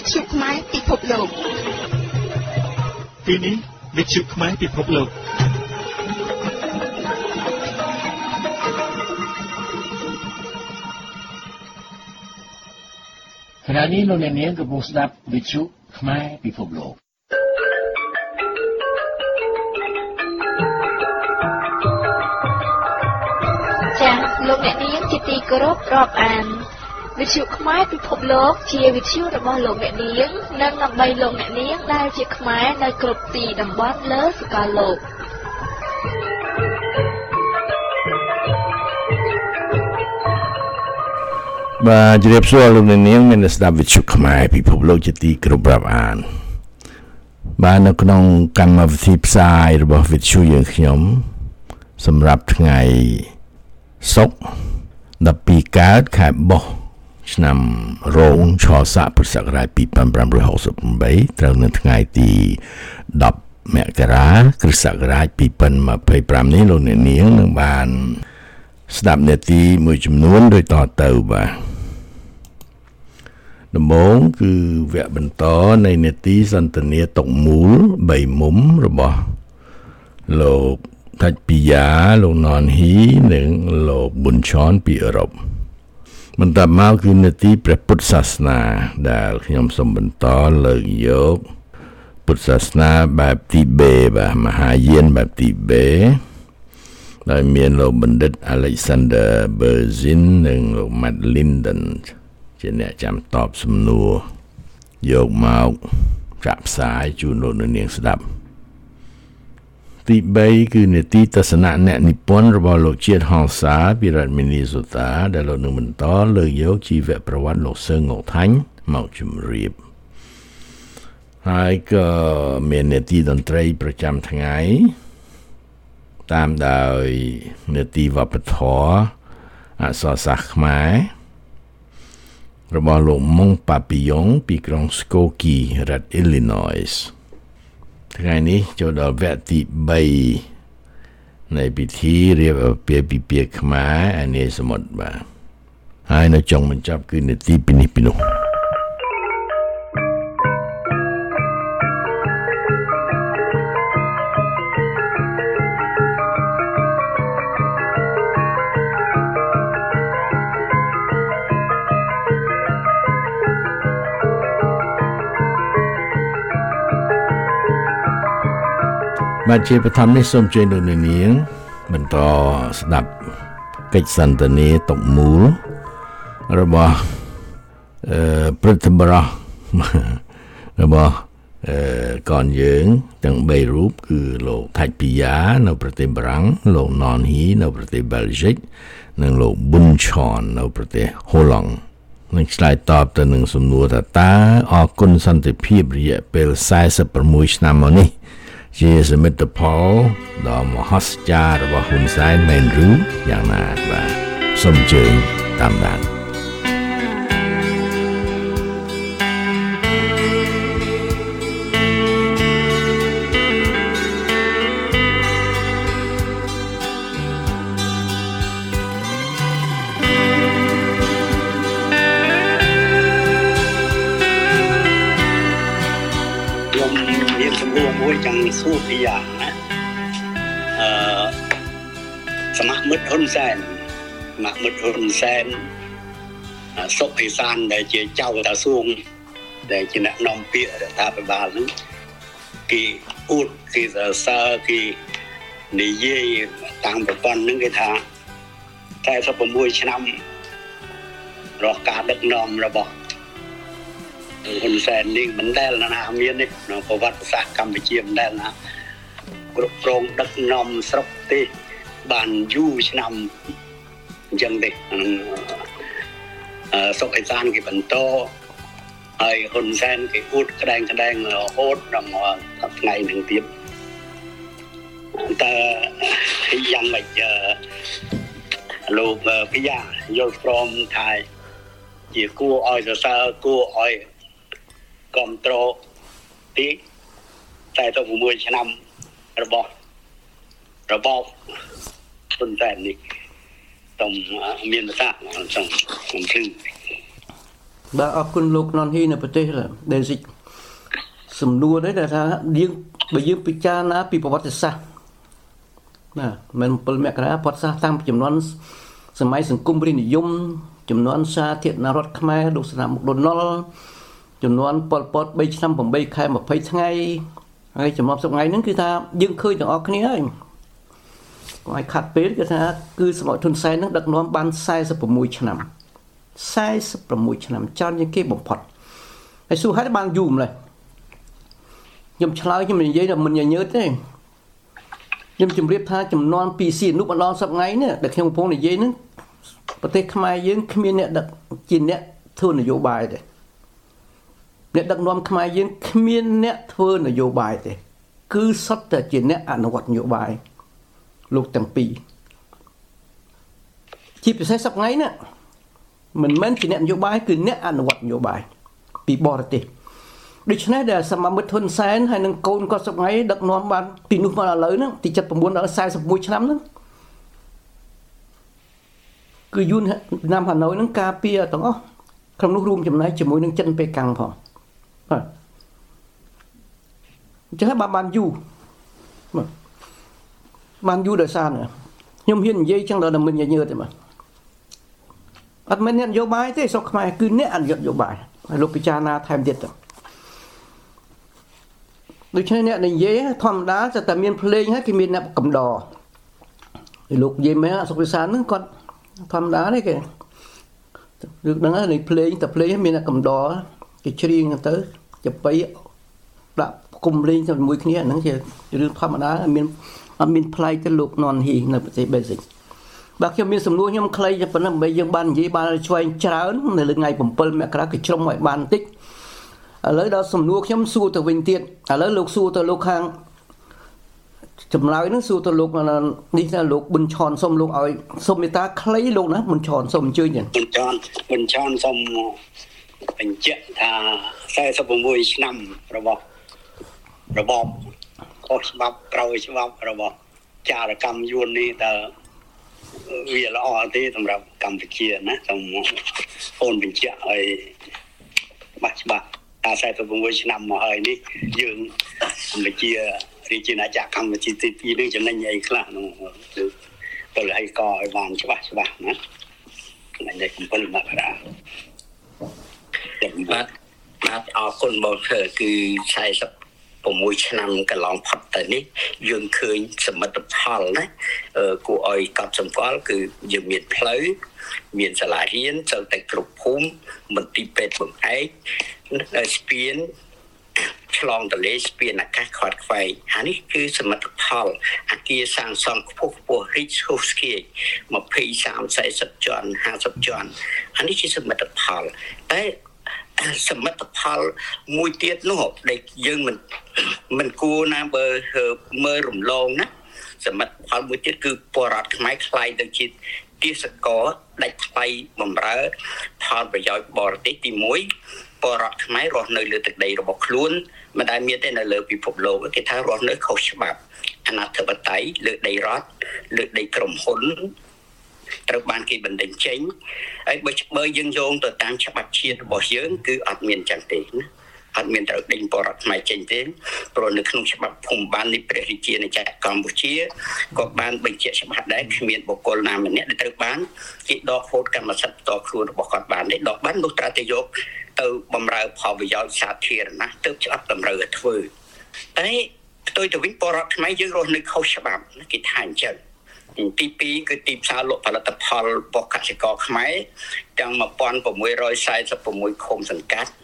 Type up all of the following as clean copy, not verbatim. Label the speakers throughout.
Speaker 1: ទ្យុខ្មែរពិភពលោក
Speaker 2: ទីនេះវិទ្យុខ្មែរពិភពលោក
Speaker 3: ខណៈនេះលោកអ្នកនាងកំពុងស្ដាប់វិទ្យុខ្មែរពិភពលោក
Speaker 1: ចា៎លោកអ្នកនាងជាទីគោរពរាប់អានវិទ្យុខ្មែរពិភពលោកជាវិទ្យុរបស់លោកអ្នកនាងនិងដើម្បីលោកអ្នកនាងដែលជាខ្មែរនៅគ្រប់ទីតំបន់លើសកលលោក
Speaker 3: បាទជម្រាបសួរលោកអ្នកនាងមានស្ដាប់វិទ្យុខ្មែរពិភពលោកជាទីគោរពរាប់អានបាទនៅក្នុងកម្មវិធីផ្សាយរបស់វិទ្យុយើងខ្ញុំសម្រាប់ថ្ងៃសុក្រ12កើតខែបុស្សឆ្នាំរោងឆស័កពុរសករាជ2568ត្រូវនៅថ្ងៃទី10មករាគ្រិស្តសករាជ2025នេះលោកអ្នកនាងនឹងបានស្ដាប់នាទីមួយចំនួនដូចតទៅបាទដំបូងគឺវគ្គបន្តនៃនាទីសន្ទនាតុកមូល3មុំរបស់លោកថាច់ពីយ៉ាលោកណនហ៊ីនិងលោកប៊ុនឆនពីអឺរ៉ុបបន្តមកគឺនាទីព្រះពុទ្ធសាសនាដែលខ្ញុំសូមបន្តលើកយកពុទ្ធសាសនាបែបទីបេបាទមហាយានបែបទីបេដោយមានលោកបណ្ឌិត Alexander Berzin និងលោក Matt Linden ជាអ្នកចាំតបសំណួរយកមកចាក់ផ្សាយជូនលោកអ្នកនាងស្ដាប់ទី3គឺនាទីទស្សនៈអ្នកនិពន្ធរបស់លោកជាតិហង្សាពីរដ្ឋ Minnesota ដែលលោកនឹងបន្តលើកយកជីវប្រវត្តិលោកសឺង ង៉ុកថាញ់មកជម្រាបហើយក៏មាននាទីតន្ត្រីប្រចាំថ្ងៃតាមដោយនាទីវប្បធម៌អក្សរសាស្ត្រខ្មែររបស់លោកម៉ុងប៉ាពីយ៉ុងពីក្រុងស្កូគីរដ្ឋ Illinois ថ្ងៃនេះចូលដល់វគ្គទី3នៃពិធីរៀបអាពាហ៍ពិពាហ៍ខ្មែរអានីសមុទ្របាទហើយនៅចុងបញ្ចប់គឺនាទីពីនេះពីនោះបាទជាបឋមនេះសូមជើញលោកអ្នកនាងបន្តស្ដាប់កិច្ចសន្ទនាតុកមូលរបស់ព្រឹទ្ធបរិះរបស់កនយើងទាំង3រូបគឺលោកថាច់ពីយ៉ានៅប្រទេសបារាំងលោកណនហ៊ីនៅប្រទេសបែលហ្សិកនិងលោកប៊ុនឆននៅប្រទេសហូឡង់នឹងឆ្លើយតបទៅនឹងសំណួរថាតើអគុណសន្តិភាពរយៈពេល46ឆ្នាំមកនេះជាសមិទ្ធផលដ៏មហស្ចារ្យរបស់ហ៊ុនសែនមែនឬយ៉ាងណាបាទសូមអញ្ជើញតាមដាន
Speaker 4: សួរពីយ៉ាងណាសមាមិត្តហ៊ុនសែនសុកអេសានដែលជាចៅក្រសួងដែលជាអ្នកនាំពាក្យរដ្ឋាភិបាលហ្នឹងគេអួតគេសរសើរគេនិយាយតាមប្រព័ន្ធហ្នឹងគេថា46ឆ្នាំរកការដឹកនាំរបស់ហ៊ុនសែននេះមិនដែលណាមានទេក្នុងប្រវត្តិសាស្ត្រកម្ពុជាមិនដែលណាគ្រប់គ្រងដឹកនាំស្រុកទេបានយូរឆ្នាំអញ្ចឹងទេសុកអេសានគេបន្តហើយហ៊ុនសែនគេអួតក្តែងរហូតដល់ថ្ងៃនឹងទៀតតែយ៉ាងម៉េចលោកពីយ៉ាយល់ព្រមថាជាគួរឲ្យសរសើរគួរឲ្យគ្រប់គ្រងទី46ឆ្នាំរបស់របបហ៊ុនសែននេះ Tổng miền Bắc Nam trong cùng chừng
Speaker 5: បាទអរគុណលោកណនហ៊ីនៅប្រទេសដែលសំណួរនេះដែលថាបើយើងពិចារណាពីប្រវត្តិសាស្ត្រណាមិន7មករាប្រវត្តិសាស្ត្រតាំងពីចំនួនសម័យសង្គមរាជនិយមចំនួនសាធារណរដ្ឋខ្មែរលោកស្នាមុខដូណាល់ចំនួនប៉ុលពត3ឆ្នាំ8ខែ20ថ្ងៃហើយចំនួនសប្តាហ៍ហ្នឹងគឺថាយើងឃើញទាំងអស់គ្នាហើយកុំឲ្យខាត់ពេលគឺថាគឺសម័យហ៊ុនសែនហ្នឹងដឹកនាំបាន46ឆ្នាំច្រើនជាងគេបំផុតហើយសួរហើយបានយូរម្ល៉េះខ្ញុំឆ្លើយខ្ញុំនិយាយថាមិនញញើតទេខ្ញុំជម្រាបថាចំនួនពីសៀនុបណ្ដោះសប្តាហ៍នេះដែលខ្ញុំកំពុងនិយាយហ្នឹងប្រទេសខ្មែរយើងគ្មានអ្នកដឹកជាអ្នកធ្វើនយោបាយទេអ្នកដឹកនាំខ្មែរយើងគ្មានអ្នកធ្វើនយោបាយទេគឺសុទ្ធតែជាអ្នកអនុវត្តនយោបាយលោកទាំងពីរជាពិសេសសប្តាហ៍នេះមិនមែនជាអ្នកនយោបាយគឺអ្នកអនុវត្តនយោបាយពីបរទេសដូច្នេះដែលសមាមិត្តហ៊ុនសែនហើយនឹងកូនគាត់សប្តាហ៍ដឹកនាំបានពីនោះមកដល់ឥឡូវហ្នឹងទី79ដល់41ឆ្នាំហ្នឹងគឺយូនណាំហាណូយហ្នឹងការពារទាំងអស់ក្នុងនោះរួមចំណែកជាមួយនឹងចិនប៉េកាំងផងបាទអញ្ចឹងបានយូរបានយូរដោយសារខ្ញុំហ៊ាននិយាយចឹងដល់មិនញញើតទេបាទអត់មែនអ្នកនយោបាយទេស្រុកខ្មែរគឺអ្នកអនុវត្តនយោបាយហើយលោកពិចារណាថែមទៀតទៅដូច្នេះអ្នកនិយាយធម្មតាតែមានភ្លេងហើយគេមានអ្នកកំដរហើយលោកនិយាយមែនសុខវិសាលហ្នឹងគាត់ធម្មតាទេគេរឿងហ្នឹងហើយភ្លេងតែភ្លេងមានអ្នកកំដរគេច្រៀងទៅចបៃដាក់គុំលេងជាមួយគ្នាហ្នឹងជារឿងធម្មតាអត់មានប្លែកទៅលោកណនហ៊ីនៅប្រទេសបេសិកបាទខ្ញុំមានសំណួរខ្ញុំខ្លីប៉ុណ្ណឹងដើម្បីយើងបាននិយាយបានឆ្វេងច្រើននៅលើថ្ងៃ7មករាគឺជ្រុំឲ្យបានបន្តិចឥឡូវដល់សំណួរខ្ញុំសួរទៅវិញទៀតឥឡូវលោកសួរទៅលោកខាងចម្លើយនឹងសួរទៅលោកនេះថាលោកប៊ុនឆនសុំលោកឲ្យសុំមេត្តាខ្លីលោកណាប៊ុនឆនសុំអញ្ជើញទៀត
Speaker 4: ប៊ុនឆនសុំបញ្ជាក់ថា46ឆ្នាំរបស់របបខុសច្បាប់ក្រោយច្បាប់របស់ចារកម្មយួននេះតើវាល្អទេសម្រាប់កម្ពុជាណាសូមអូនបញ្ជាក់ឲ្យច្បាស់ថា46ឆ្នាំមកហើយនេះយើងកម្ពុជារាជាណាចក្រកម្ពុជាទី2នេះចំណេញអីខ្លះនោះទៅឲ្យក៏ឲ្យបានច្បាស់ណាថ្ងៃនេះ7មករាបាទអរគុណបងគឺ46ឆ្នាំកន្លងផុតទៅនេះយើងឃើញសមិទ្ធផលណាគួរឲ្យកត់សម្គាល់គឺយើងមានផ្លូវមានសាលារៀនចូលទៅគ្រប់ភូមិមន្ទីរពេទ្យបង្អែកស្ពានឆ្លងទន្លេស្ពានអាកាសខាត់ខ្វែងអានេះគឺសមិទ្ធផលអគារសាងសង់ខ្ពស់រីកហូស្គី20 30 40ជាន់50ជាន់អានេះជាសមិទ្ធផលតែសមិទ្ធផលមួយទៀតនោះដែលយើងមិនគួរណាបើមើលរំលងណាសមិទ្ធផលមួយទៀតគឺបរតខ្មែរខ្លាយទៅជាទេសកលដាច់ថ្លៃបំរើផលប្រយោជន៍បរទេសទី1បរតខ្មែររស់នៅលើទឹកដីរបស់ខ្លួនមិនដែលមានទេនៅលើពិភពលោកគេថារស់នៅខុសច្បាប់អនាធិបតេយ្យលើដីរដ្ឋលើដីក្រុមហ៊ុនត្រូវបានគេបណ្ដេញចេញហើយបើយើងយោងទៅតាមច្បាប់ជាតិរបស់យើងគឺអត់មានចឹងទេណាអត់មានត្រូវដេញបរតខ្មែរចេញទេព្រោះនៅក្នុងច្បាប់ភូមិបាលនៃព្រះរាជាណាចក្រកម្ពុជាក៏បានបញ្ជាក់ច្បាស់ដែរគ្មានបុគ្គលណាម្នាក់ដែលត្រូវបានគេដកហូតកម្មសិទ្ធិផ្ទាល់ខ្លួនរបស់គាត់បានទេដកបាននោះត្រូវតែយកទៅបម្រើផលប្រយោជន៍សាធារណៈទើបច្បាប់តម្រូវឲ្យធ្វើតែផ្ទុយទៅវិញបរតខ្មែរយើងរស់នៅខុសច្បាប់គេថាអញ្ចឹងទី2គឺទីផ្សារលក់ផលិតផលរបស់កសិករខ្មែរទាំង1646ឃុំសង្កាត់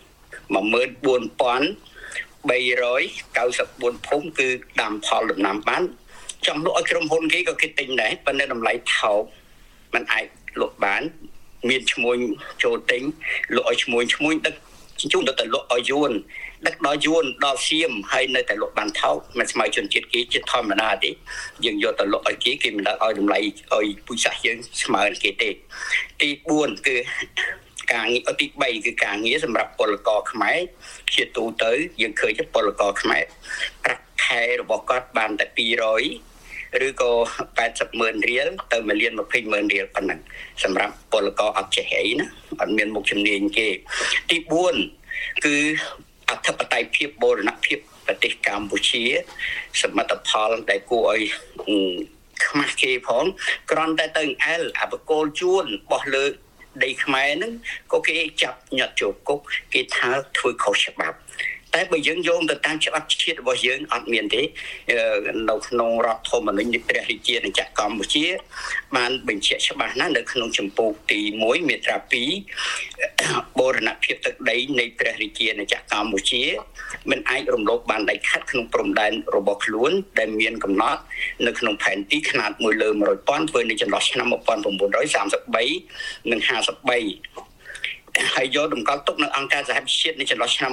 Speaker 4: 14394ភូមិគឺដាំផលដំណាំបានចង់លក់ឲ្យក្រុមហ៊ុនគេក៏គេទិញដែរប៉ុន្តែតម្លៃថោកมันអាចលក់បានមានឈ្មួញចូលទិញលក់ឲ្យឈ្មួញដឹកជញ្ជូនទៅលក់ឲ្យយួនដឹកដល់យួនដល់សៀមហើយនៅតែលក់បានថោកមិនស្មើជនជាតិគេជាធម្មតាទេយើងយកទៅលក់ឲ្យគេមិនឲ្យតម្លៃឲ្យពូជសាសន៍យើងស្មើនឹងគេទេទី4គឺការងារទី3គឺការងារសម្រាប់ពលករខ្មែរជាទូទៅយើងឃើញពលករខ្មែរប្រាក់ខែរបស់គាត់បានតែ200 ឬក៏80,000 រៀលទៅ1,20,000 រៀលប៉ុណ្ណឹងសម្រាប់ពលករអត់ចេះអីណាអត់មានមុខជំនាញគេទី4គឺអធិបតេយ្យភាពបូរណភាពប្រទេសកម្ពុជាសមិទ្ធផលដែលគួរឲ្យខ្មាស់គេផងគ្រាន់តែទៅអែលអបកលជួនបោះលើដីខ្មែរហ្នឹងក៏គេចាប់ញាត់ចូលគុកគេថាធ្វើខុសច្បាប់តែបើយើងយោងទៅតាមច្បាប់ជាតិរបស់យើងអត់មានទេនៅក្នុងរដ្ឋធម្មនុញ្ញនៃព្រះរាជាណាចក្រកម្ពុជាបានបញ្ជាក់ច្បាស់ណាស់នៅក្នុងជំពូកទី1មាត្រា2បូរណភាពទឹកដីនៃព្រះរាជាណាចក្រកម្ពុជាមិនអាចរំលោភបានដាច់ខាត់ក្នុងព្រំដែនរបស់ខ្លួនដែលមានកំណត់នៅក្នុងផែនទីខ្នាត1លើ100,000ធ្វើនៅចន្លោះឆ្នាំ1933និង53ហើយយកតម្កល់ទុកនៅអង្គការសហប្រជាជាតិនៅចន្លោះឆ្នាំ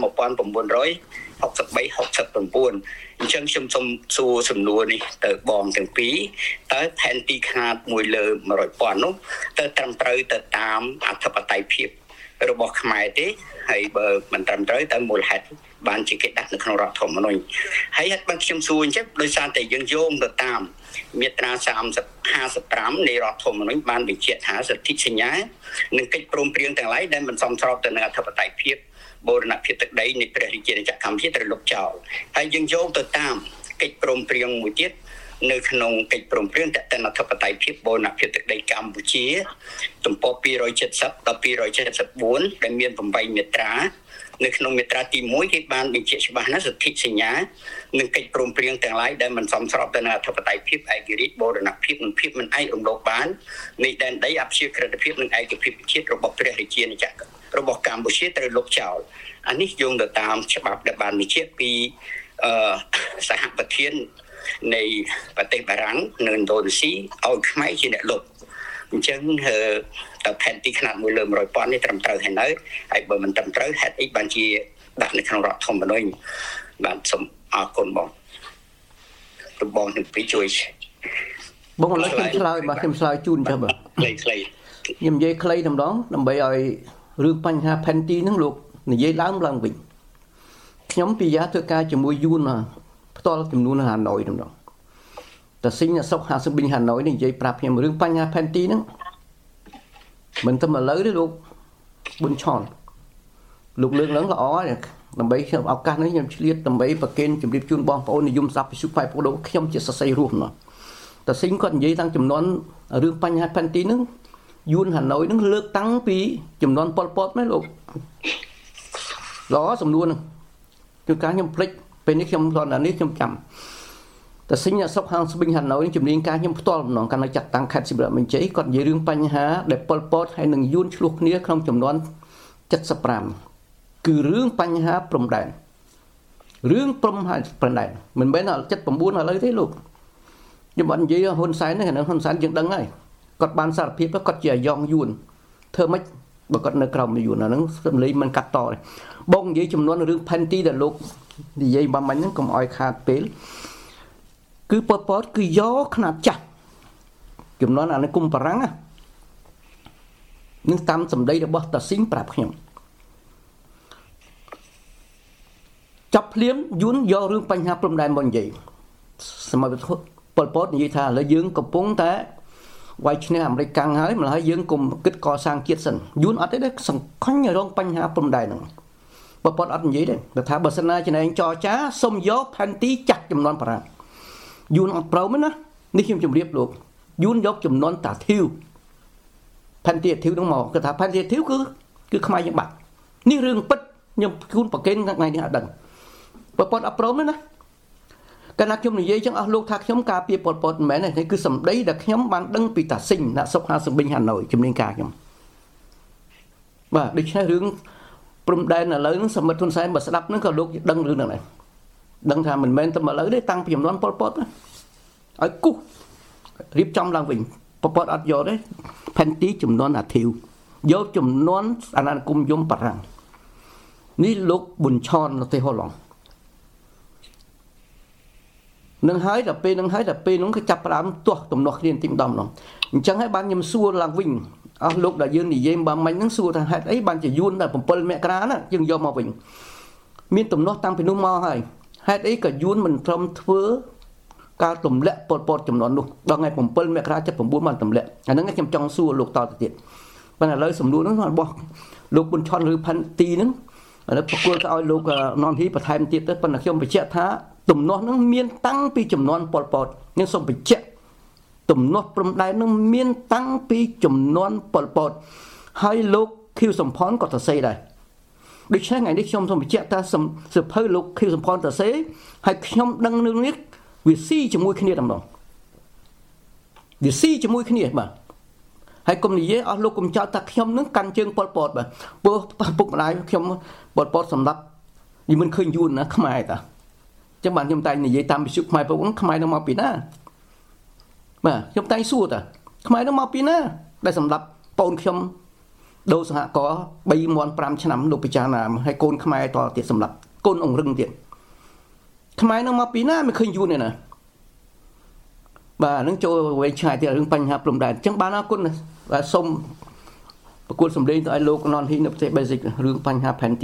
Speaker 4: 1963-69អញ្ចឹងខ្ញុំសូមសួរសំណួរនេះទៅបងទាំងពីរតើផែនទីខ្នាត1លើ100,000នោះតើត្រឹមត្រូវទៅតាមអធិបតេយ្យភាពរបស់ខ្មែរទេហើយបើមិនត្រឹមត្រូវតើមូលហេតុបានជាគេដាក់នៅក្នុងរដ្ឋធម្មនុញ្ញហើយហេតុបានខ្ញុំសួរអញ្ចឹងដោយសារតែយើងយោងទៅតាមមាត្រា55នៃរដ្ឋធម្មនុញ្ញបានបញ្ជាក់ថាសិទ្ធិសញ្ញានិងកិច្ចព្រមព្រៀងទាំងឡាយដែលមិនសមស្របទៅនឹងអធិបតេយ្យភាពបូរណភាពទឹកដីនៃព្រះរាជាណាចក្រកម្ពុជាត្រូវលុបចោលហើយយើងយោងទៅតាមកិច្ចព្រមព្រៀងមួយទៀតនៅក្នុងកិច្ចព្រមព្រៀងតេនអធិបតេយ្យភាពបូរណភាពទឹកដីកម្ពុជាទំព័រ270ដល់274ដែលមាន8មាត្រានៅក្នុងមាត្រាទី1គេបានបញ្ជាក់ច្បាស់ណាស់សិទ្ធិសញ្ញានិងកិច្ចព្រមព្រៀងទាំងឡាយដែលមិនសមស្របទៅនឹងអធិបតេយ្យភាពឯករាជ្យបូរណភាពនិងភាពមិនអាចរំលោភបាននៃដែនដីអព្យាក្រឹតភាពនិងឯកភាពជាតិរបស់ព្រះរាជាណាចក្ររបស់កម្ពុជាត្រូវលុបចោលអានេះយោងទៅតាមច្បាប់ដែលបានបញ្ជាក់ពីសហប្រធាននៃប្រទេសបារាំងនៅឥណ្ឌូនេស៊ីឲ្យខ្មែរជាអ្នកលុបអញ្ចឹងតើផែនទីខ្នាត1លើ100,000នេះត្រឹមត្រូវហើយនៅហើយបើមិនត្រឹមត្រូវហេតុអីបានជាដាក់នៅក្នុងរដ្ឋធម្មនុញ្ញបាទសូមអរគុណបងទាំងពីរជួយ
Speaker 5: បងឥឡូវខ្ញុំឆ្លើយបាទខ្ញុំឆ្លើយជូនចុះបាទ
Speaker 4: ខ្លី
Speaker 5: ខ្ញុំនិយាយខ្លីតែម្ដងដើម្បីឲ្យរឿងបញ្ហាផែនទីហ្នឹងលោកនិយាយឡើងវិញខ្ញុំពីយ៉ាធ្វើការជាមួយយួនផ្ទាល់ចំនួនហាណូយតែម្ដងតែស៊ីងសុក50ប៊ីងហាណូយនេះនិយាយប្រាប់ខ្ញុំរឿងបញ្ហាផែនទីហ្នឹងមិនតែឥឡូវទេលោកប៊ុនឆនលោកលើកឡើងល្អដើម្បីខ្ញុំឱកាសនេះខ្ញុំឆ្លៀតដើម្បីប្រកេនជម្រាបជូនបងប្អូននិយមស័ព្ទវិសុខផ្នែកពុកដូខ្ញុំជាសរសៃរស់ណាតែស៊ីងគាត់និយាយតាំងចំនួនរឿងបញ្ហាផែនទីហ្នឹងយួនហាណូយហ្នឹងលើកតាំងពីចំនួនប៉ុលពតមែនលោកល្អសំណួរហ្នឹងគឺការខ្ញុំភ្លេចពេលនេះខ្ញុំគាត់នេះខ្ញុំចាំតែស៊ីងសុក50ប៊ីងហាណូយជំនាញការខ្ញុំផ្ទាល់ម្ដងកាលនៅចាត់តាំងខេត្តសៀមរាបមានជ័យគាត់និយាយរឿងបញ្ហាដែលប៉ុលពតហើយនឹងយួនឆ្លោះគ្នាក្នុងចំនួន75គឺរឿងបញ្ហាព្រំដែនរឿងព្រំដែនមិនមែនដល់79ឥឡូវទេលោកខ្ញុំអត់និយាយហ៊ុនសែនទេខាងហ៊ុនសែនយើងដឹងហើយគាត់បានសារភាពគាត់ជាអាយ៉ងយួនធ្វើម៉េចបើគាត់នៅក្រោមយួនអាហ្នឹងសម្លេងមិនកាត់តទេបងនិយាយចំនួនរឿងផែនទីដែលលោកនិយាយបំមាញ់ហ្នឹងកុំឲ្យខាតពេលគឺប៉ុលពតគឺយកខ្នាតចាស់ចំនួនអានិគមបារាំងនឹងតាមសម្ដីរបស់តាស៊ីងប្រាប់ខ្ញុំចាប់ភ្លាមយួនយករឿងបញ្ហាព្រំដែនមកនិយាយសម័យប៉ុលពតនិយាយថាឥឡូវយើងកំពុងតែវាយឈ្នះអាមេរិកកាំងហើយម្ល៉េះយើងកុំគិតកសាងជាតិសិនយួនអត់ទេសង្ខុញរងបញ្ហាព្រំដែនហ្នឹងប៉ុលពតអត់និយាយទេគាត់ថាបើសិនណាចំណែងចរចាសុំយកផែនទីចាស់ចំនួនបារាំងយួនអត់ប្រមណានេះខ្ញុំជម្រាបលោកយួនយកចំនួនតាធីវផែនទីតាធីវហ្នឹងមកគាត់ថាផែនទីតាធីវគឺខ្មែរយើងបាត់នេះរឿងពិតខ្ញុំជូនប្រកេនថ្ងៃនេះអត់ដឹងប៉ុលពតអត់ប្រមណាកាលណាខ្ញុំនិយាយចឹងអស់លោកថាខ្ញុំការពារប៉ុលពតមិនមែនទេគឺសម្ដីដែលខ្ញុំបានដឹងពីតាស៊ីងអ្នកសុក50ប៊ីងហាណូយជំនាញការខ្ញុំបាទដូច្នេះរឿងព្រំដែនឥឡូវហ្នឹងសមិទ្ធហ៊ុនសែនបើស្ដាប់ហ្នឹងក៏លោកដឹងរឿងហ្នឹងដែរដឹងថាមិនមែនតែឥឡូវទេតាំងពីចំនួនប៉ុលពតឲ្យគូសរៀបចំឡើងវិញប៉ុលពតអត់យកទេផែនទីចំនួនអាធីវយកចំនួនអាណានិគមយមបារាំងនេះលោកប៊ុនឆននៅទេហូឡុងនឹងហើយដល់ពេលហ្នឹងគឺចាប់ផ្ដើមទាស់ទំនាស់គ្នាទីម្ដងអញ្ចឹងហើយបានខ្ញុំសួរឡើងវិញអស់លោកដែលយើងនិយាយបំមាញ់ហ្នឹងសួរថាហេតុអីបានជាយួនដល់7មករាណាយើងយកមកវិញមានទំនាស់តាំងពីនោះមកហើយហេតុអីក៏យួនមិនព្រមធ្វើការទម្លាក់ប៉ុលពតចំនួននោះដល់ថ្ងៃ7មករា79បានទម្លាក់អាហ្នឹងខ្ញុំចង់សួរលោកតទៅទៀតប៉ុន្តែឥឡូវសំណួរហ្នឹងរបស់លោកប៊ុនឆុនឬផាន់ទីហ្នឹងឥឡូវប្រគល់ទៅឲ្យលោកននហ៊ីបន្ថែមទៀតទៅប៉ុន្តែខ្ញុំបញ្ជាក់ថាទំនាស់ហ្នឹងមានតាំងពីចំនួនប៉ុលពតខ្ញុំសូមបញ្ជាក់ទំនាស់ព្រំដែនហ្នឹងមានតាំងពីចំនួនប៉ុលពតហើយលោកខៀវសំផនក៏សរសេរដែរដូច្នេះថ្ងៃនេះខ្ញុំសូមបញ្ជាក់ថាសភៅលោកខៀវសំផនសរសេរហើយខ្ញុំដឹងនឹងនេះវាស៊ីជាមួយគ្នាតែម្ដងវាស៊ីជាមួយគ្នាបាទហើយកុំនិយាយអស់លោកកុំចោទថាខ្ញុំនឹងកាន់ជើងប៉ុលពតបាទព្រោះពុកម្ដាយខ្ញុំប៉ុលពតសម្រាប់និមិនឃើញយួនណាខ្មែរតាអញ្ចឹងបានខ្ញុំតែនិយាយតាមវិទ្យុខ្មែរព្រោះខ្មែរនឹងមកពីណាបាទខ្ញុំតែសួរតាខ្មែរនឹងមកពីណាដែលសម្រាប់បូនខ្ញុំដូរសហករណ៍3មាន់5ឆ្នាំលោកពិចារណាហើយកូនខ្មែរតទៀតសម្រាប់កូនអង្រឹងទៀតខ្មែរនឹងមកពីណាមិនឃើញយួនទេណាបាទនឹងចូលវែងឆ្ងាយទៀតរឿងបញ្ហាព្រំដែនអញ្ចឹងបានអរគុណបាទសូមប្រគល់សម្លេងទៅឲ្យលោកណនហ៊ីនៅប្រទេស Basic រឿងបញ្ហាផែនទី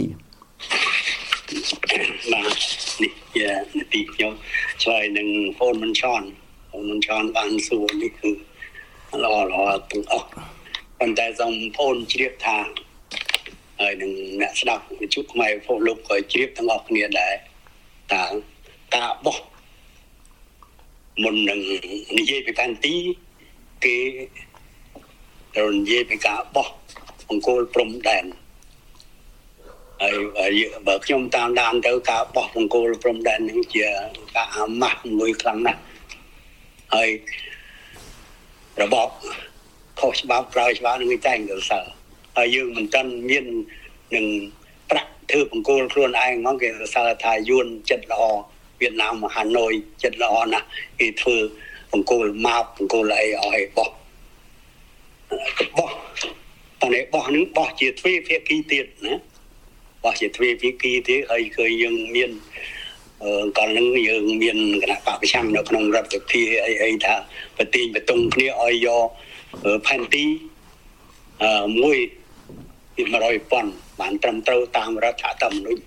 Speaker 4: បាទនេះជានីតិខ្ញុំឆ្លើយនឹងហ្វូនមិនឆនបានសួរនេះគឺល្អទាំងអស់ប៉ុន្តែសូមហ្វូនជ្រាបថាហើយនឹងអ្នកស្ដាប់វិទ្យុខ្មែរហ្វូនលោកក៏ជ្រាបទាំងអស់គ្នាដែរតើការបោះមុននឹងនិយាយពីផែនទីគេត្រូវនិយាយពីការបោះបង្គោលព្រំដែនហើយបើខ្ញុំតាមដានទៅការបោះបង្គោលព្រំដែននឹងជាការអាម៉ាស់មួយខ្លាំងណាស់ហើយរបបខុសច្បាប់ក្រោយច្បាប់នឹងតែងទៅសើហើយយើងមិនទាន់មាននឹងប្រាក់ធ្វើបង្គោលខ្លួនឯងហ្មងគេសើថាយួនចិត្តល្អវៀតណាមហាណូយចិត្តល្អណាស់គេធ្វើបង្គោលម៉ាបបង្គោលអីឲ្យបោះតែនេះបោះនឹងបោះជាទ្វេភាគីទៀតណាបោះជាទ្វេភាគីទៀតហើយគឺយើងមានកាលនឹងយើងមានគណៈបកប្រឆាំងនៅក្នុងរដ្ឋសភាអីថាប្រទីងបតុងគ្នាឲ្យយកផែនទីមួយពី100ប៉ុនបានត្រឹមត្រូវតាមរដ្ឋធម្មនុញ្ញ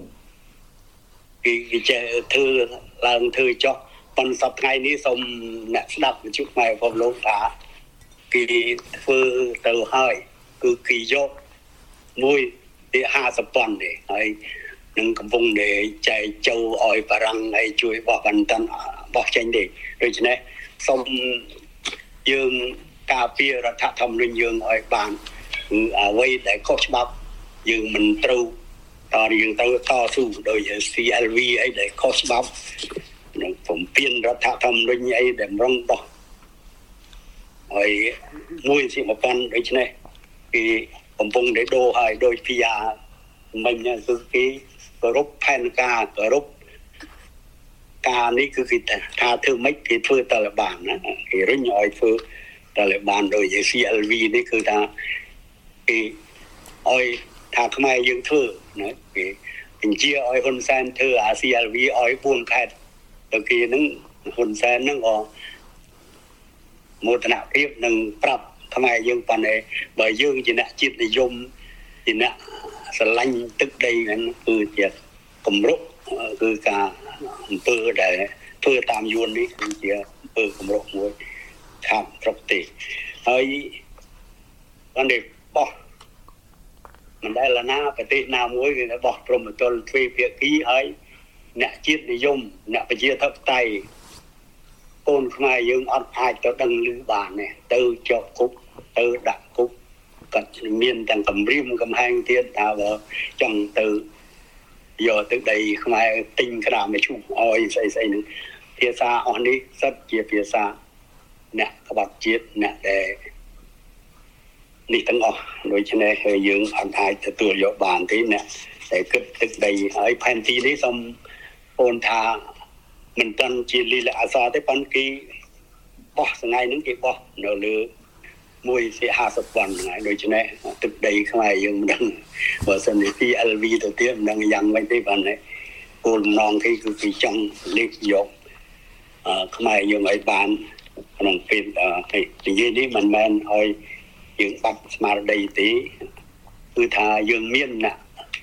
Speaker 4: គេចេះធ្វើឡើងធ្វើចុះប៉ុន្តែសប្តាហ៍នេះសូមអ្នកស្ដាប់វិទ្យុខ្មែរពិភពលោកថាគេធ្វើទៅហើយគឺគេយកមួយទី50ប៉ុនទេហើយនឹងកំពុងតែចែកចូលឲ្យបារាំងឲ្យជួយបោះបន្តិចបោះចេញទេដូច្នេះសូមយើងការពាររដ្ឋធម្មនុញ្ញយើងឲ្យបានគឺអ្វីដែលខុសច្បាប់យើងមិនត្រូវតើយើងទៅតស៊ូដោយ CLV អីដែលខុសច្បាប់នឹងបំពេញរដ្ឋធម្មនុញ្ញអីដែលរងបោះហើយមួយជា1000ដូច្នេះគេកំពុងតែដូរឲ្យដោយ PR មិញគឺគេគោរពផែនការគោរពការនេះគឺគេថាធ្វើម៉េចគេធ្វើតាលីបានណាគេរញឲ្យធ្វើតាលីបានដោយ CLV នេះគឺថាគេឲ្យថាខ្មែរយើងធ្វើណាគេបញ្ជាឲ្យហ៊ុនសែនធ្វើអា CLV ឲ្យ4ខេត្តទៅគេនឹងហ៊ុនសែននឹងក៏មោទនភាពនឹងប្រាប់ខ្មែរយើងប៉ុន្តែបើយើងជាអ្នកជាតិនិយមជាអ្នកស្រឡាញ់ទឹកដីហ្នឹងគឺជាគម្រប់គឺការអំពើដែលធ្វើតាមយួននេះគឺជាអំពើគម្រប់មួយខាត់ត្រកទេហើយបានតែបោះមិនដែលណាប្រទេសណាមួយគេបោះព្រមទល់ទ្វេភាគីហើយអ្នកជាតិនិយមអ្នកប្រជាធិបតេយ្យកូនខ្មែរយើងអត់អាចទៅដឹងឮបានទេទៅជាប់គុកទៅដាក់គុកគាត់មានទាំងគម្រាមកំហែងទៀតថាបើចង់ទៅយកទឹកដីខ្មែរទិញក្តារមកឈូសឲ្យស្អីហ្នឹងភាសាអស់នេះសិតជាភាសាអ្នកក្បត់ជាតិអ្នកដែលនេះទាំងអស់ដូច្នេះយើងអត់អាចទទួលយកបានទេអ្នកតែគិតទឹកដីហើយផែនទីនេះសូមអូនថាមិនទាន់ជាលីលអសរទេប៉ុន្តែគេបោះថ្ងៃហ្នឹងគេបោះនៅលើមួយជា50ប៉ុនហ្នឹងដូច្នេះទឹកដីខ្មែរយើងមិនដឹងបើសិនជា LV ទៅទៀតមិនដឹងយ៉ាងម៉េចទេប៉ុន្តែគោលបំណងគេគឺគេចង់លេខយកខ្មែរយើងឲ្យបានក្នុងពេលនិយាយនេះមិនមែនឲ្យយើងបាត់ស្មារតីទេគឺថាយើងមានអ្នក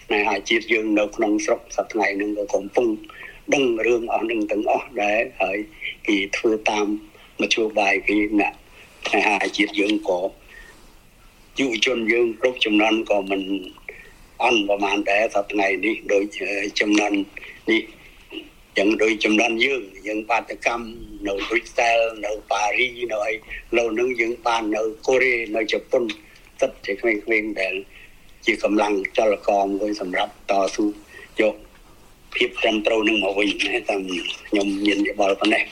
Speaker 4: này hai chiết dương đâu không sốc sắp ngày nâng có cũng phung đừng rương ở nâng từng ở để hỡi kỳ thưa tam mà chua bài kỳ nè này hai chiết dương có dụ chôn dương lúc chùm non có mình ăn và màn để sắp ngày đi đôi chùm non đi chẳng đôi chùm non dương dương ba tư cam nấu Brussels nấu Paris nấu lâu nâng dương ban nấu Korea nấu Japan tất chỉ khuyên để chỉ cầm lăng cho là con với sầm rập to su cho phép trăm trâu nâng màu vinh này tầm nhom nhìn để bảo con này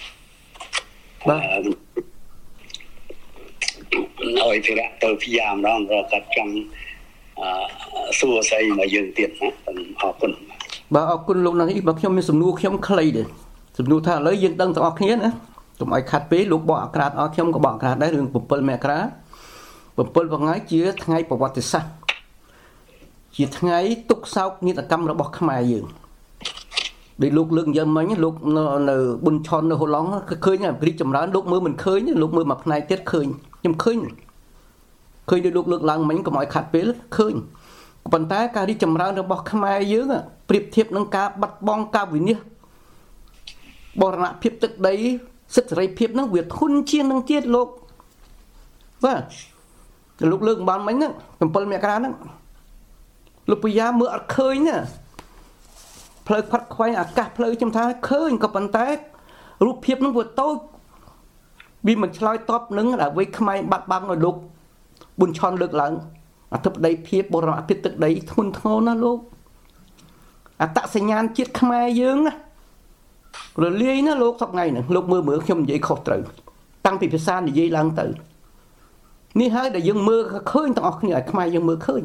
Speaker 4: nói thì đã từ phi giam đó rồi các trong xua xây mà dừng tiền họ quân
Speaker 5: bà ở quân lúc này bà không sầm nu không khay để sầm nu thà lấy dân đăng tao kia nữa tụi ai khát bế lúc bỏ cát ở không có bỏ cát đấy đường bột bơ mẹ cá bột bơ vào ngay chia ngay bảo vật sát chỉ ngay tục sau như là căm nó bọc mài gì đi lúc lưng dân mấy lúc nó bún tròn nó hồ lóng khơi nha đi chầm rán lúc mưa mình khơi nhá lúc mưa mặt này tết khơi nhưng khơi đi lúc lưng lăng mấy có mọi khát bế khơi bàn tay cả đi chầm rán nó bọc mài dưới à priệp thiệp nâng cá bắt bong cá vì nhá bỏ nạ phiệp tức đấy sức rây phiệp nó việt hun chiên nâng tiết lúc vâng lúc lưng bán mấy nữa cầm pol mẹ cá đó lúc bây giờ mưa khơi nè phơi phát khoai cả phơi trong thái khơi có bàn tay rút phiệp nó vượt tôi vì mình chơi top nứng là với khai bắt băng rồi lúc buồn tròn lực lận thấp đây phiệp bỏ ra phiệp tức đấy thun thô nó lúc tạ sinh nhan chiết khai dương á rồi ly nó lúc sắp ngày nè lúc mưa không dễ khó trời tăng thì phải san thì dây lăng tử ní hai để dương mưa khơi tao như khai dương mưa khơi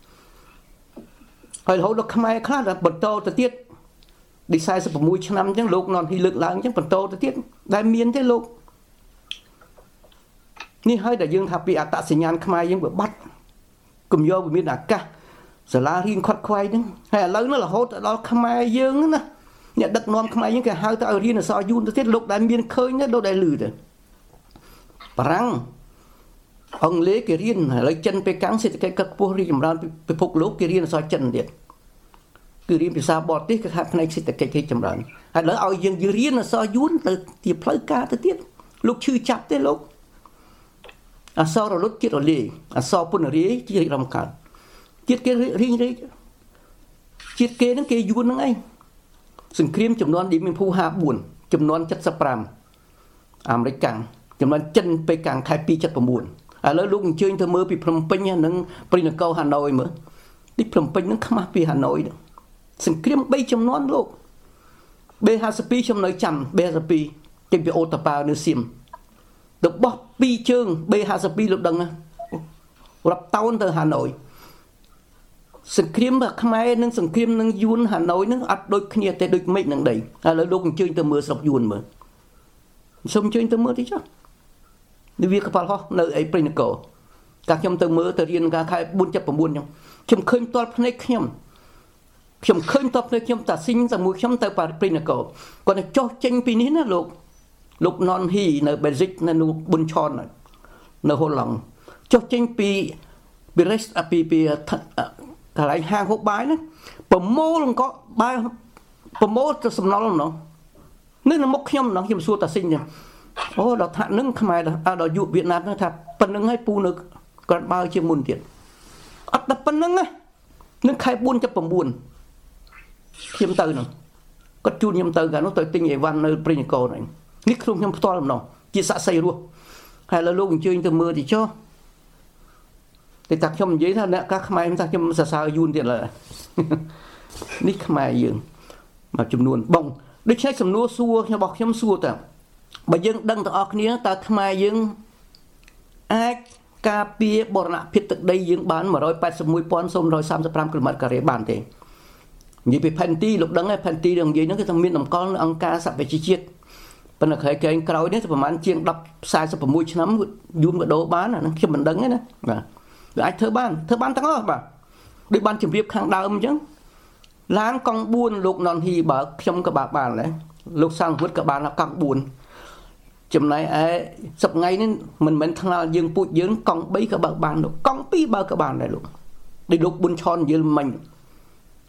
Speaker 5: hồi hậu được khai khác là bật tô tự tiết đi sai sắp mùi năm chứ lúc non thì lực lặng chứ bật tô tự tiết đại miên thế lúc ní hai để dương tháp bị tạ sinh nhan khai dương vừa bắt cùng vô với miền Bắc cả giờ la riêng khoát khoai nữa hay lớn nó là hốt đó khai dương nữa nhận đất non khai những cái hai tao riêng là so yun tự tiết lúc đại miên khơi nữa đâu đại lử rồi răng ông lấy cái riêng lấy chân pe cắn xịt cái cất po riêng làm pe phục lốp cái riêng soi chân điện cái riêng bị sao bọt tí cái hạt này xịt cái chầm rán hay lỡ ao dương dư riêng là soi yun từ tiệp lấy cá tới tiết lúc chưa chặt tới lúc sau rồi lúc chết rồi lì sau pun ở đấy chỉ làm cả chết cái riêng đấy chết cái nó cái yun nó anh sừng cream chầm non đi mình phu hạ buồn chầm non chất sập ram lấy càng chầm non chân pe càng khai pi chất buồn lỡ lúc chơi thơ mơ bị Phnom Penh nâng Pinnacle Hà Nội mà đi Phnom Penh nâng khám pi Hà Nội đó sừng kiếm bay trong nón luôn BHP trong nơi chằm BHP trên bị ô tập bao nơi xiêm được bóp pi chương BHP lúc đằng gặp tao từ Hà Nội sừng kiếm và khám nâng sừng kiếm nâng yun Hà Nội nâng ắt đôi kia tới đôi mấy nâng đầy lỡ lúc chơi thơ mơ sọc yun mà xong chơi thơ mơ thì chắc đi việc phải ho nơi ấy Pinnacle các nhóm từ mưa từ riêng cả khai buôn chấp và buôn nhau chấm khơi toa này chấm khơi toa này chấm ta sinh ra mũi chấm từ Pinnacle còn cho tranh pin hết là lục non hì nơi Belgium nơi buôn tròn này nơi Hồ Lòng cho tranh pi Brest pi cả lại hàng hộp bái đấy bấm mô luôn có bài bấm mô cho sầm nó luôn nó nên là mốc nhom nó chấm xua ta sinh nha ô đó thà nâng khai đó đó dụ Việt Nam nó thà phần nâng hay pu nước còn bao nhiêu môn tiền ắt đập phần nâng á nâng khai buôn cho bầm buồn khiêm từ nó có chu nhâm từ cả nó tới tinh nghệ văn nơi Pinnacle này nít không nhâm to làm nào chỉ sợ say luôn hay là lúc chơi từ mưa thì cho thì tạc trong giấy thôi nè các máy chúng ta trong sao yun tiền là nít khai dường mà chùm nuôn bông để chơi sầm nua xua cho bọc chấm xua ta bà dân đăng tao kia ta khai dân ai cà phê bò nạ phiết từ đây dân bán mà rồi 81 pon xong rồi 35 km carê bán thế như bị Panty lúc đăng ấy Panty đường gì nó cái thằng miền nằm con ăn ca sập về chi chiết bên là cái anh cào đấy thì mà ăn chiên đập sai sập mùi chấm yun cái đồ bán là nó khi mình đăng ấy nè rồi ai thơ bán tăng đó bà đi bán chìm việc hàng đào chứ láng con buôn lúc non hi bảo trong các bà bàn đấy lúc sang vứt các bạn là càng buồn chừng này ấy sập ngay nên mình thằng nào dương bụi dương con bấy các bạn được con bí bao các bạn này luôn đi lúc buôn tròn dương mình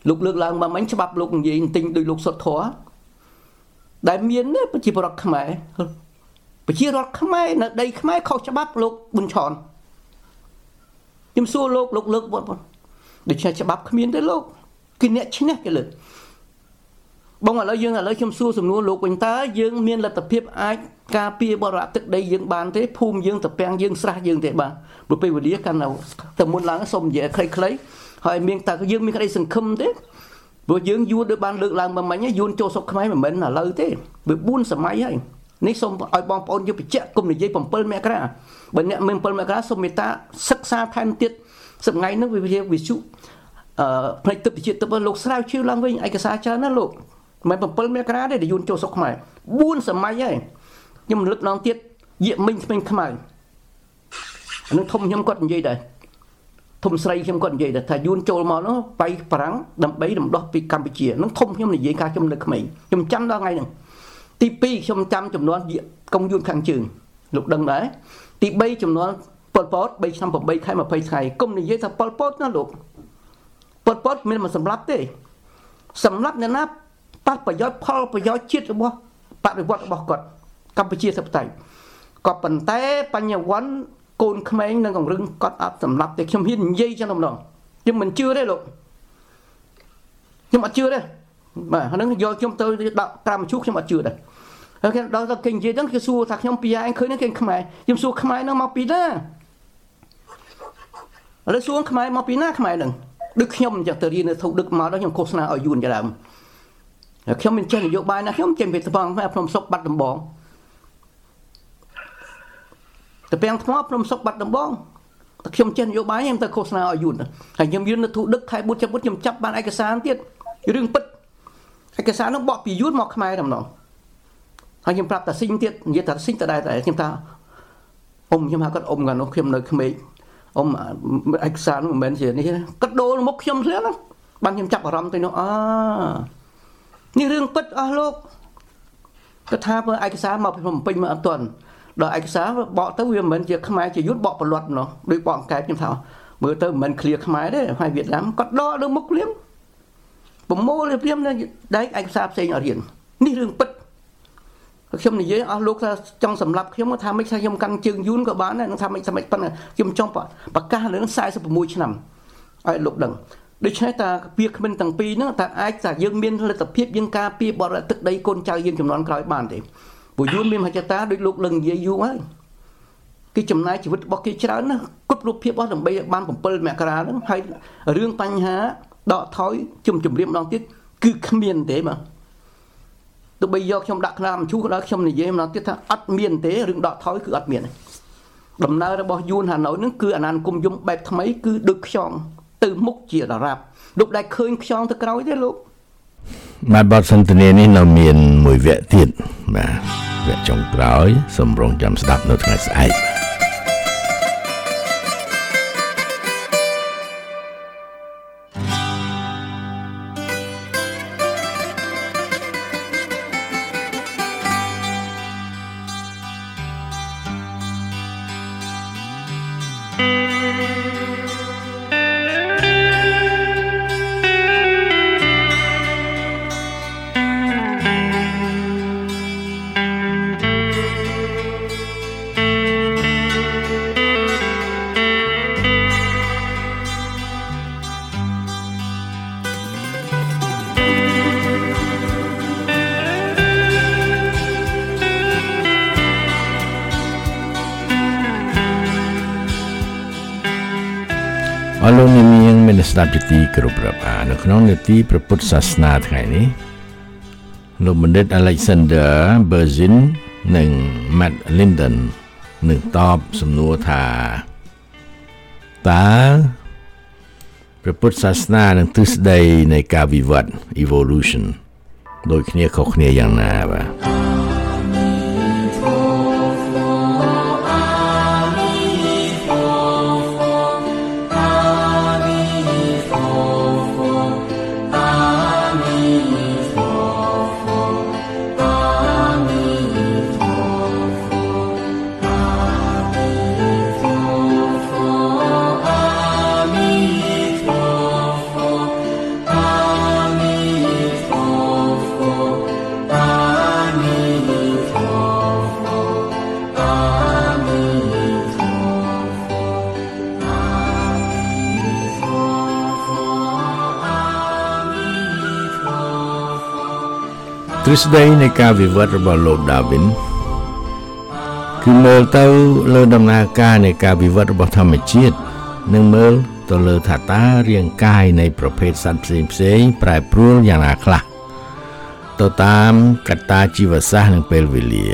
Speaker 5: លោកលើកឡើងមកមិញច្បាប់លោកនិយាយទិញដោយលោកសុតធរដែលមានប្រជាពលរដ្ឋខ្មែរប្រជារដ្ឋខ្មែរនៅដីខ្មែរខុសច្បាប់លោកប៊ុនឆនខ្ញុំសួរលោកលើកវត្តដូច្នេះច្បាប់គ្មានទេលោកគឺអ្នកឈ្នះគេលើកបងឥឡូវខ្ញុំសួរសំណួរលោកវិញតើយើងមានលទ្ធភាពអាចការពារបរិយាទឹកដីយើងបានទេភូមិយើងតពាំងយើងស្រះយើងទេបាទព្រោះពេលវេលាកាន់តែមុនឡើងសូមនិយាយខ្លីៗហើយមានតើយើងមានក្តីសង្ឃឹមទេព្រោះយើងយួនដូចបានលើកឡើងមកមិញយួនចូលស្រុកខ្មែរមិនមែនឥឡូវទេវា4សម័យហើយនេះសូមឲ្យបងប្អូនយើងបញ្ជាក់គុំនិយាយ7មករាបើអ្នកមាន7មករាសូមមេត្តាសិក្សាថែមទៀតសប្ងៃហ្នឹងវាវិសុផ្នែកទឹកជាតិទឹកលោកស្រាវជ្រាវឡើងវិញឯកសារច្រើនណាលោកមិន7មករាទេដែលយួនចូលស្រុកខ្មែរ4សម័យហើយខ្ញុំរំលឹកម្ដងទៀតយាកមិញក្មេងខ្មៅអានឹងធំខ្ញុំគាត់និយាយដែរធំស្រីខ្ញុំគាត់និយាយដែរថាយួនចូលមកនោះបែកបារាំងដើម្បីរំដោះពីកម្ពុជានឹងធំខ្ញុំនិយាយការខ្ញុំនៅក្មេងខ្ញុំចាំដល់ថ្ងៃហ្នឹងទី2ខ្ញុំចាំចំនួនកងយួនខាងជើងលោកដឹងដែរទី3ចំនួនប៉ុលពត3ឆ្នាំ8ខែ20ថ្ងៃគុំនិយាយថាប៉ុលពតណាលោកប៉ុលពតមានមកសម្លាប់ទេសម្លាប់អ្នកណាប៉ះប្រយោជន៍ផលប្រយោជន៍ជាតិរបស់បដិវត្តរបស់គាត់កម្ពុជាសព្វតៃក៏ប៉ុន្តែបញ្ញវន្តកូនក្មេងនឹងកង្រឹងគាត់អត់សម្លាប់ទេខ្ញុំហ៊ាននិយាយចឹងម្ដងខ្ញុំមិនជឿទេលោកខ្ញុំអត់ជឿទេបាទហ្នឹងយកខ្ញុំទៅដាក់ត្រាំជូខ្ញុំអត់ជឿដែរហើយគេដល់ទៅគេនិយាយហ្នឹងគេសួរថាខ្ញុំពីឯងឃើញហ្នឹងគេខ្មែរខ្ញុំសួរខ្មែរហ្នឹងមកពីណាឥឡូវសួរខ្មែរមកពីណាខ្មែរហ្នឹងដូចខ្ញុំអញ្ចឹងទៅរៀននៅធុដឹកមកដល់ខ្ញុំឃោសនាឲ្យយួនចាដើមខ្ញុំមិនចេះនយោបាយណាខ្ញុំចេះពីស្ពងខ្មែរភ្នំសុកបាត់ដំបងតែពាំងថ្មភ្នំសុកបាត់ដំបងតែខ្ញុំចេះនយោបាយខ្ញុំទៅឃោសនាឲ្យយួនហើយខ្ញុំរៀននៅធុដឹកខែបុត្រខ្ញុំចាប់បានឯកសារទៀតរឿងពិតឯកសារនោះបកពីយួនមកខ្មែរតែម្ដងហើយខ្ញុំប្រាប់តាស៊ីងទៀតនិយាយថាស៊ីងតដែរតែខ្ញុំថាខ្ញុំហៅគាត់កាលនោះខ្ញុំនៅក្មេងឯកសារនោះមិនមែនជានេះគាត់ដូរមុខខ្ញុំស្លាណាបានខ្ញុំចាប់អារម្មណ៍ទៅនោះនេះរឿងពិតអស់លោកគាត់ថាបើឯកសារមកពីភ្នំពេញមកអត់ទាន់ដល់ឯកសារបកទៅវាមិនមែនជាខ្មែរជាយួនបកប្រលត់នោះដូចបកអង្កែបខ្ញុំថាមើលទៅមិនមែនឃ្លាខ្មែរទេហើយវៀតណាមគាត់ដកលើមុខភ្លាមប្រមូលភ្លាមដែរឯកសារផ្សេងអត់រៀននេះរឿងពិតខ្ញុំនិយាយអស់លោកថាចង់សម្លាប់ខ្ញុំថាមិនថាខ្ញុំកាន់ជើងយួនក៏បានដែរនឹងថាមិនសមប៉ុណ្ណាខ្ញុំចង់ប្រកាសលើ46ឆ្នាំឲ្យលោកដឹងដូច្នេះតាពីគ្មិនទាំងពីរហ្នឹងថាអាចថាយើងមានលទ្ធភាពយើងការពារបរិយាទឹកដីកូនចៅយើងចំនួនក្រោយបានទេព្រោះយួនមានមហិច្ឆតាដូចលោកលឹងនិយាយយូរហើយគេចំណាយជីវិតរបស់គេច្រើនណាស់គ្រប់រូបភាពរបស់ដើម្បីបាន7មករាហ្នឹងហើយរឿងបញ្ហាដកថយជុំជម្រាបម្ដងទៀតគឺគ្មានទេបាទទោះបីយកខ្ញុំដាក់ខ្នាមឈូសក៏ដោយខ្ញុំនិយាយម្ដងទៀតថាអត់មានទេរឿងដកថយគឺអត់មានដំណើររបស់យួនហាណូយហ្នឹងគឺអាណានិគមយមបែបថ្មីគឺដូចខ្យងទៅមុខជាតារាបលោកដែលឃើញខ្យងទៅក្រោយទេលោក
Speaker 3: បាទបទសន្ទនានេះនៅមានមួយវគ្គទៀតបាទវគ្គចុងក្រោយសូមរងចាំស្ដាប់នៅថ្ងៃស្អែកអរលោកនាងមានស្ដាប់ជាទីគោរពរាប់អាននៅក្នុងនេតិព្រះពុទ្ធសាសនាថ្ងៃនេះលោកបណ្ឌិត Alexander Berzin និង Matt Linden នឹងតបសំណួរថាតើព្រះពុទ្ធសាសនានិងទ្រឹស្ដីនៃការវិវត្ត evolution ដូចគ្នាខុសគ្នាយ៉ាងណាបាទទ្រឹស្ដីនៃការវិវត្តរបស់លោក Darwin គឺមើលទៅលើដំណើរការនៃការវិវត្តរបស់ធម្មជាតិនិងមើលទៅលើថាតើរាងកាយនៃប្រភេទសត្វផ្សេងៗប្រែប្រួលយ៉ាងណាខ្លះទៅតាមកត្តាជីវសាស្ត្រនិងពេលវេលា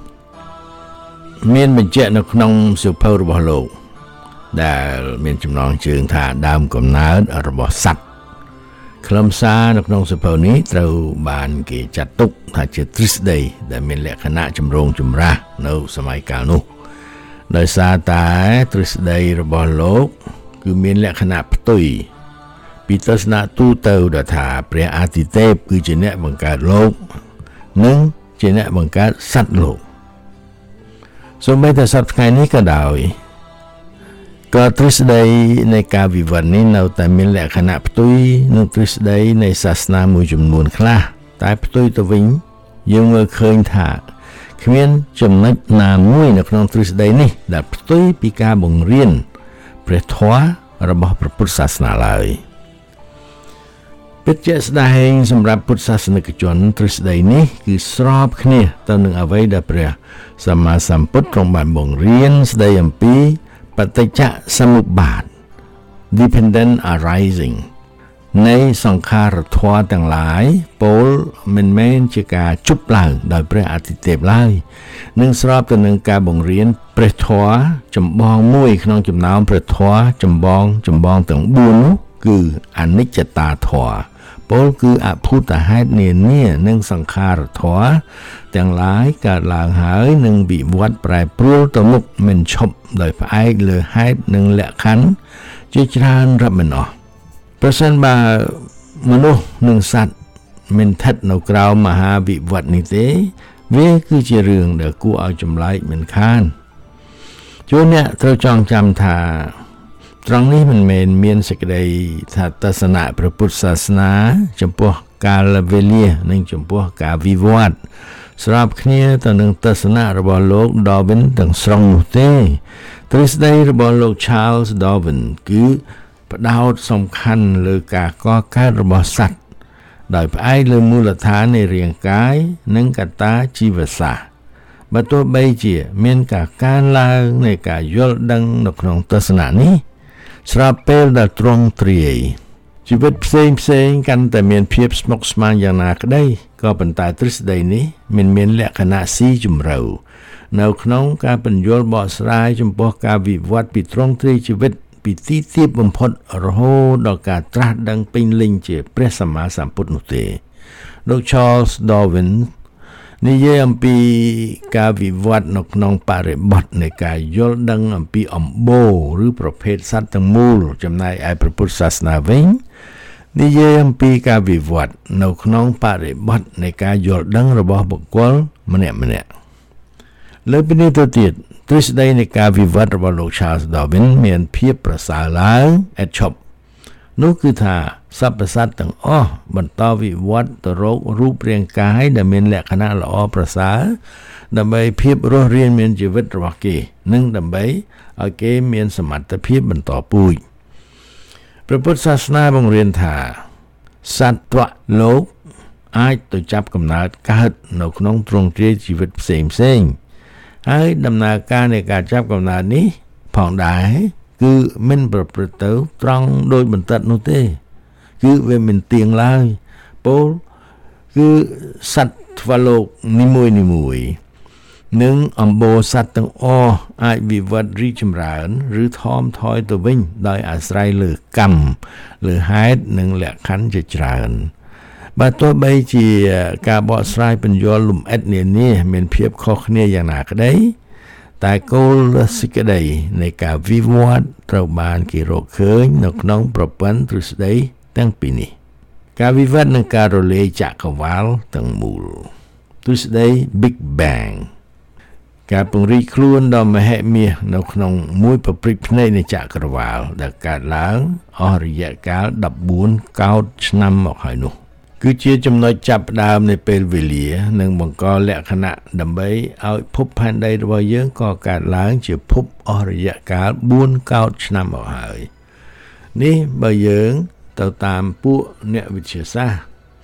Speaker 3: មានបញ្ជាក់នៅក្នុងសៀវភៅរបស់លោកដែលមានចំណងជើងថាដើមកំណើតរបស់សត្វខ្លឹមសារនៅក្នុងសៀវភៅនេះត្រូវបានគេចាត់ទុកថាជាទ្រឹស្ដីដែលមានលក្ខណៈចម្រូងចម្រាសនៅសម័យកាលនោះដោយសារតែទ្រឹស្ដីរបស់លោកគឺមានលក្ខណៈផ្ទុយពីទស្សនៈទូទៅដែលថាព្រះអាទិទេពគឺជាអ្នកបង្កើតលោកនិងជាអ្នកបង្កើតសត្វលោកសូម្បីតែសប្តាហ៍ថ្ងៃនេះក៏ដោយក៏ទ្រឹស្ដីនៃការវិវត្តនេះនៅតែមានលក្ខណៈផ្ទុយនឹងទ្រឹស្ដីនៃសាសនាមួយចំនួនខ្លះតែផ្ទុយទៅវិញយើងមើលឃើញថាគ្មានចំណុចណាមួយនៅក្នុងទ្រឹស្ដីនេះដែលផ្ទុយពីការបង្រៀនព្រះធម៌របស់ព្រះពុទ្ធសាសនាឡើយពិតជាស្ដែងសម្រាប់ពុទ្ធសាសនិកជនទ្រឹស្ដីនេះគឺស្របគ្នាទៅនឹងអ្វីដែលព្រះសម្មាសម្ពុទ្ធទ្រង់បានបង្រៀនស្ដីអំពីបតិច្ចសមុប្បាទ dependent arising នៃសង្ខារធម៌ទាំងឡាយពោលមិនមែនជាការជប់ឡើងដោយព្រះអាទិទេពឡើយនិងស្របទៅនឹងការបង្រៀនព្រះធម៌ចម្បងមួយក្នុងចំណោមព្រះធម៌ចម្បងទាំង4នោះគឺអនិច្ចតាធម៌ពោលគឺអភូតហេតុនានានិងសង្ខារធម៌ទាំងឡាយកើតឡើងហើយនឹងវិវត្តប្រែប្រួលទៅមុខមិនឈប់ដោយផ្អែកលើហេតុនិងលក្ខខណ្ឌជាច្រើនរាប់មិនអស់ប្រសិនបើមនុស្សនិងសត្វមិនស្ថិតនៅក្រោមមហាវិវត្តនេះទេវាគឺជារឿងដែលគួរឲ្យចម្លែកមិនខានជួនអ្នកត្រូវចងចាំថាត្រង់នេះមិនមែនមានសេចក្តីថាទស្សនៈព្រះពុទ្ធសាសនាចំពោះកាលវេលានិងចំពោះការវិវត្តស្របគ្នាទៅនឹងទស្សនៈរបស់លោក Darwin ទាំងស្រុងនោះទេទ្រឹស្ដីរបស់លោក Charles Darwin គឺផ្ដោតសំខាន់លើការកកើតរបស់សត្វដោយផ្អែកលើមូលដ្ឋាននៃរាងកាយនិងកត្តាជីវសាស្ត្របើទោះបីជាមានការកើនឡើងនៃការយល់ដឹងនៅក្នុងទស្សនៈនេះស្រាប់ពេលដែលទ្រង់ទ្រាយជីវិតផ្សេងកាន់តែមានភាពស្មុគស្មាញយ៉ាងណាក្តីក៏ប៉ុន្តែទ្រឹស្ដីនេះមានលក្ខណៈស៊ីជម្រៅនៅក្នុងការពន្យល់បកស្រាយចំពោះការវិវត្តពីទ្រង់ទ្រាយជីវិតពីទីទាបបំផុតរហូតដល់ការត្រាស់ដឹងពេញលេញជាព្រះសម្មាសម្ពុទ្ធនោះទេលោក Charles Darwin និយាយអំពីការវិវត្តនៅក្នុងបរិបទនៃការយល់ដឹងអំពីអំបូរឬប្រភេទសត្វទាំងមូលចំណែកឯព្រះពុទ្ធសាសនាវិញនិយាយអំពីការវិវត្តនៅក្នុងបរិបទនៃការយល់ដឹងរបស់បុគ្គលម្នាក់លើពីនេះទៅទៀតទ្រឹស្ដីនៃការវិវត្តរបស់លោក Charles Darwin មានភាពប្រសើរឡើងឥតឈប់នោះគឺថាសត្វសត្វទាំងអស់បន្តវិវត្តទៅរករូបរាងកាយដែលមានលក្ខណៈល្អប្រសើរដើម្បីភាពរស់រានមានជីវិតរបស់គេនិងដើម្បីឲ្យគេមានសមត្ថភាពបន្តពូជព្រះពុទ្ធសាសនាបង្រៀនថាសត្វលោកអាចទៅចាប់កំណើតកើតនៅក្នុងទ្រង់ទ្រាយជីវិតផ្សេងហើយដំណើរការនៃការចាប់កំណើតនេះផងដែរគឺមិនប្រព្រឹត្តទៅត្រង់ដោយបន្ទាត់នោះទេគឺវាមិនទៀងឡើយពោលគឺសត្វថ្វលោកនីមួយនិងអំបូរសត្វទាំងអស់អាចវិវត្តរីកចម្រើនឬថមថយទៅវិញដោយអាស្រ័យលើកម្មលើហេតុនិងលក្ខខណ្ឌជាច្រើនបើទោះបីជាការបកស្រាយពន្យល់លំអិតនានាមានភាពខុសគ្នាយ៉ាងណាក្តីតែគោលសេចក្តីនៃការវិវត្តត្រូវបានគេរកឃើញនៅក្នុងប្រព័ន្ធទ្រឹស្ដីទាំងពីរនេះការវិវត្តនិងការរលាយចក្រវាឡទាំងមូលទ្រឹស្ដី Big Bang ការពង្រីកខ្លួនដ៏មហិមានៅក្នុងមួយប្រព្រឹត្តភ្នែកនៃចក្រវាឡដែលកើតឡើងអស់រយៈកាល14កោដឆ្នាំមកហើយនោះគឺជាចំណុចចាប់ផ្ដើមនៃពេលវេលានិងបង្កលក្ខណៈដើម្បីឲ្យភពផែនដីរបស់យើងក៏កើតឡើងជាភពអស់រយៈកាល4កោដឆ្នាំមកហើយនេះបើយើងទៅតាមពួកអ្នកវិទ្យាសាស្ត្រ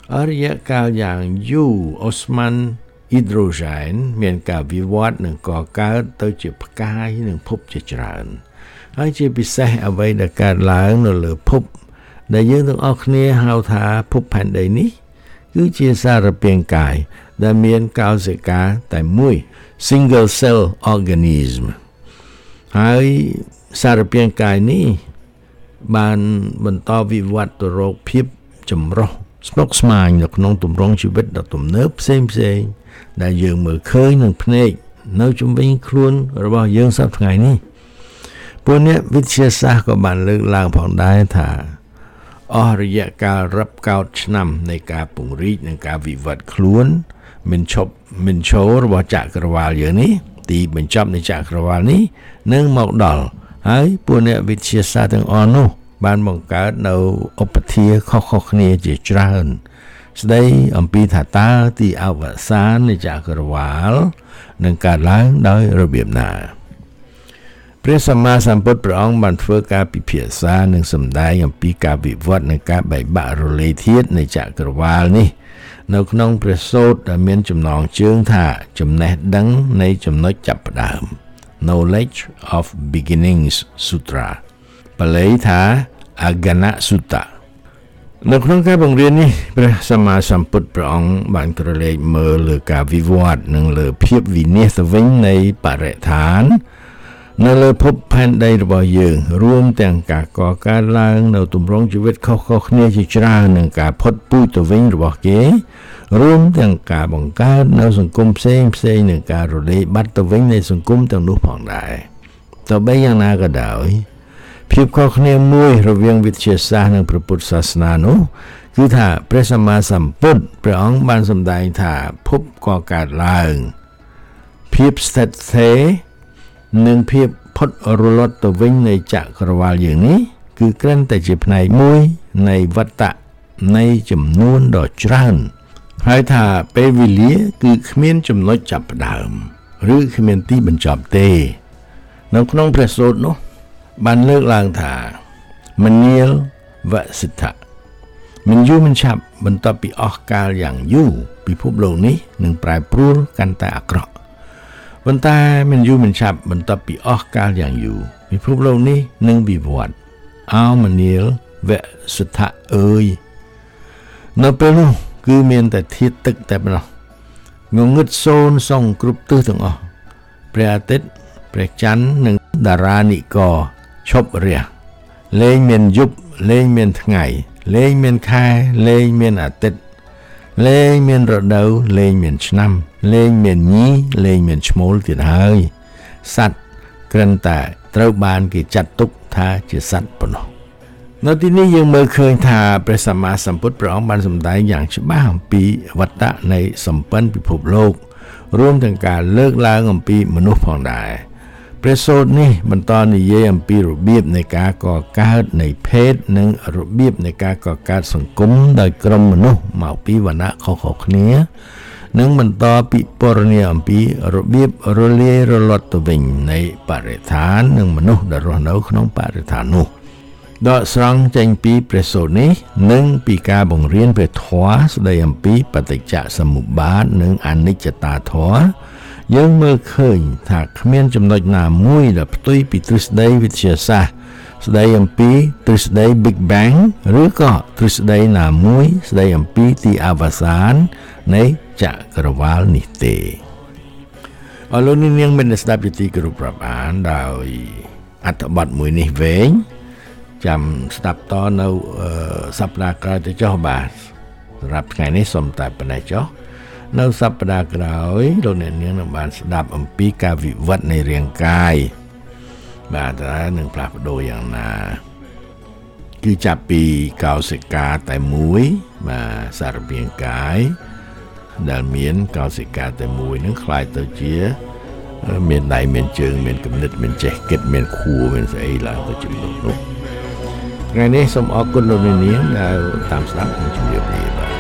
Speaker 3: អរិយកាលយ៉ាងយូរអូស្មန်អ៊ីដ្រូសែនមានការវិវត្តនិងកកើតទៅជាផ្កាយនិងភពជាច្រើនហើយជាពិសេសអ្វីដែលកើតឡើងនៅលើភពដែលយើងទាំងអស់គ្នាហៅថាភពផែនដីនេះគឺជាសារពាង្គកាយដែលមានកោសិកាតែមួយ single cell organism ហើយសារពាង្គកាយនេះបានបន្តវិវត្តទៅរកភាពចម្រុះស្មុគស្មាញនៅក្នុងទម្រង់ជីវិតដ៏ទំនើបផ្សេងដែលយើងមើលឃើញនឹងភ្នែកនៅជុំវិញខ្លួនរបស់យើងសប្តាហ៍ថ្ងៃនេះពួកអ្នកវិទ្យាសាស្ត្រក៏បានលើកឡើងផងដែរថាអស់រយៈកាលរាប់កោតឆ្នាំនៃការពង្រីកនិងការវិវត្តខ្លួនមិនឈររបស់ចក្រវាឡយើងនេះទីបញ្ចប់នៃចក្រវាឡនេះនឹងមកដល់ហើយពួកអ្នកវិទ្យាសាស្ត្រទាំងអស់នោះបានបង្កើតនៅឧបធាខុសៗគ្នាជាច្រើនស្ដីអំពីថាតើទីអវសាននៃចក្រវាឡនឹងកើតឡើងដោយរបៀបណាព្រះសម្មាសម្ពុទ្ធព្រះអង្គបានធ្វើការពិភាក្សានិងសម្ដែងអំពីការវិវត្តនៃការបែកបាក់រលាយធាតុនៃចក្រវាឡនេះនៅក្នុងព្រះសូត្រដែលមានចំណងជើងថាចំណេះដឹងនៃចំណុចចាប់ផ្ដើម Knowledge of Beginnings Sutra បាលីថា Agana Sutta នៅក្នុងការបង្រៀននេះព្រះសម្មាសម្ពុទ្ធព្រះអង្គបានក្រឡេកមើលលើការវិវត្តនិងលើភាពវិនាសទៅវិញនៃបរិស្ថាននៅលើភពផែនដីរបស់យើងរួមទាំងការកកើតឡើងនៅទម្រង់ជីវិតខុសៗគ្នាជាច្រើននិងការផុតពូជទៅវិញរបស់គេរួមទាំងការបង្កើតនៅសង្គមផ្សេងនិងការរលាយបាត់ទៅវិញនៃសង្គមទាំងនោះផងដែរទោះបីយ៉ាងណាក៏ដោយភាពខុសគ្នាមួយរវាងវិទ្យាសាស្ត្រនិងព្រះពុទ្ធសាសនានោះគឺថាព្រះសម្មាសម្ពុទ្ធព្រះអង្គបានសម្ដែងថាភពកកើតឡើងភាពស្ថិតស្ថេរនិងភាពផុតរលត់ទៅវិញនៃចក្រវាឡយើងនេះគឺគ្រាន់តែជាផ្នែកមួយនៃវត្តៈនៃចំនួនដ៏ច្រើនហើយថាពេលវេលាគឺគ្មានចំណុចចាប់ផ្ដើមឬគ្មានទីបញ្ចប់ទេនៅក្នុងព្រះសូត្រនោះបានលើកឡើងថាមនាលវសិទ្ធៈមិនយូរមិនឆាប់បន្ទាប់ពីអស់កាលយ៉ាងយូរពិភពលោកនេះនឹងប្រែប្រួលកាន់តែអាក្រក់ប៉ុន្តែមិនយូរមិនឆាប់បន្ទាប់ពីអស់កាលយ៉ាងយូរពិភពលោកនេះនឹងវិវត្តអោមនាលវសិទ្ធៈអើយនៅពេលនោះគឺមានតែធាតុទឹកតែប៉ុណ្ណោះងងឹតសូនសងគ្រប់ទិសទាំងអស់ព្រះអាទិត្យព្រះច័ន្ទនិងតារានិករឈប់រះលែងមានយប់លែងមានថ្ងៃលែងមានខែលែងមានអាទិត្យលែងមានរដូវលែងមានឆ្នាំលែងមានញីលែងមានឈ្មោលទៀតហើយសត្វគ្រាន់តែត្រូវបានគេចាត់ទុកថាជាសត្វប៉ុណ្ណោះនៅទីនេះយើងមើលឃើញថាព្រះសម្មាសម្ពុទ្ធព្រះអង្គបានសម្ដែងយ៉ាងច្បាស់អំពីវត្តៈនៃសម្ព័ន្ធពិភពលោករួមទាំងការលើកឡើងអំពីមនុស្សផងដែរព្រះសូត្រនេះបន្តនិយាយអំពីរបៀបនៃការកកើតនៃភេទនិងរបៀបនៃការកកើតសង្គមដោយក្រុមមនុស្សមកពីវណ្ណៈខុសៗគ្នានិងបន្តពិពណ៌នាអំពីរបៀបរលាយរលត់ទៅវិញនៃបរិស្ថាននិងមនុស្សដែលរស់នៅក្នុងបរិស្ថាននោះដកស្រង់ចេញពីព្រះសូត្រនេះនិងពីការបង្រៀនព្រះធម៌ស្ដីអំពីបฏิច្ចសមុប្បាតនិងអនិច្ចតាធម៌យើងមើលឃើញថាគ្មានចំណុចណាមួយដែលផ្ទុយពីទ្រឹស្ដីវិទ្យាសាស្ត្រស្ដីអំពីទ្រឹស្ដី Big Bang ឬក៏ទ្រឹស្ដីណាមួយស្ដីអំពីទីអវសាននៃចក្រវាឡនេះទេអរលោកនាងមានស្ដាប់ជាទីគោរពរាប់អានដោយអត្ថបទមួយនេះវែងចាំស្ដាប់តនៅសប្តាហ៍ក្រោយទៅចុះបាទសម្រាប់ថ្ងៃនេះសូមតែប៉ុណ្ណេះចុះនៅសប្តាហ៍ក្រោយលោកអ្នកនាងនឹងបានស្ដាប់អំពីការវិវត្តនៃរាងកាយបាទតើនឹងផ្លាស់ប្ដូរយ៉ាងណាគឺចាប់ពីកោសិកាតែមួយបាទសារពាង្គកាយដែលមានកោសិកាតែមួយនឹងคล้ายទៅជាមានដៃមានជើងមានគំនិតមានចេះគិតមានខួរមានស្អីឡើងទៅជំនួសនោះថ្ងៃនេះសូមអរគុណលោកនាងដែលតាមស្ដាប់និងជម្រាបលាបាទ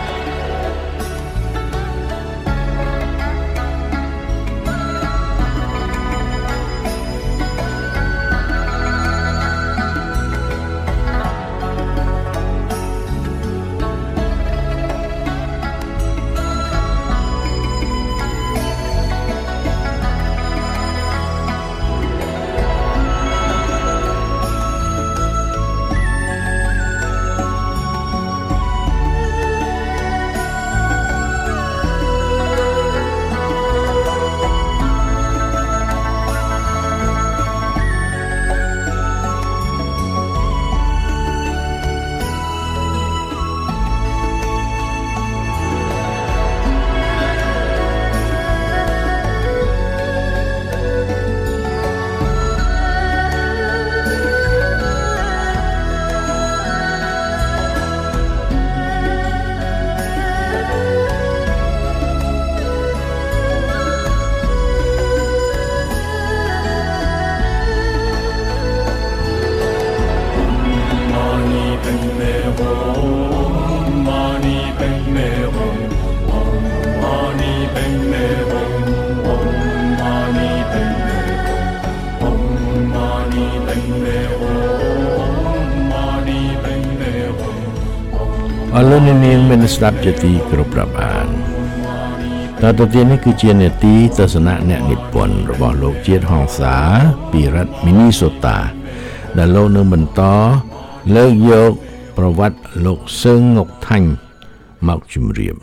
Speaker 3: អរលោកនាងមានស្ដាប់ជាទីគោរពរាប់អានតទៅទៀតនេះគឺជានេតិទស្សនៈអ្នកនិពន្ធរបស់លោកជាតិហង្សាពីរដ្ឋមីនីសូតាដែលលោកនឹងបន្តលើកយកប្រវត្តិលោកសឺងងុកថាញ់មកជម្រាប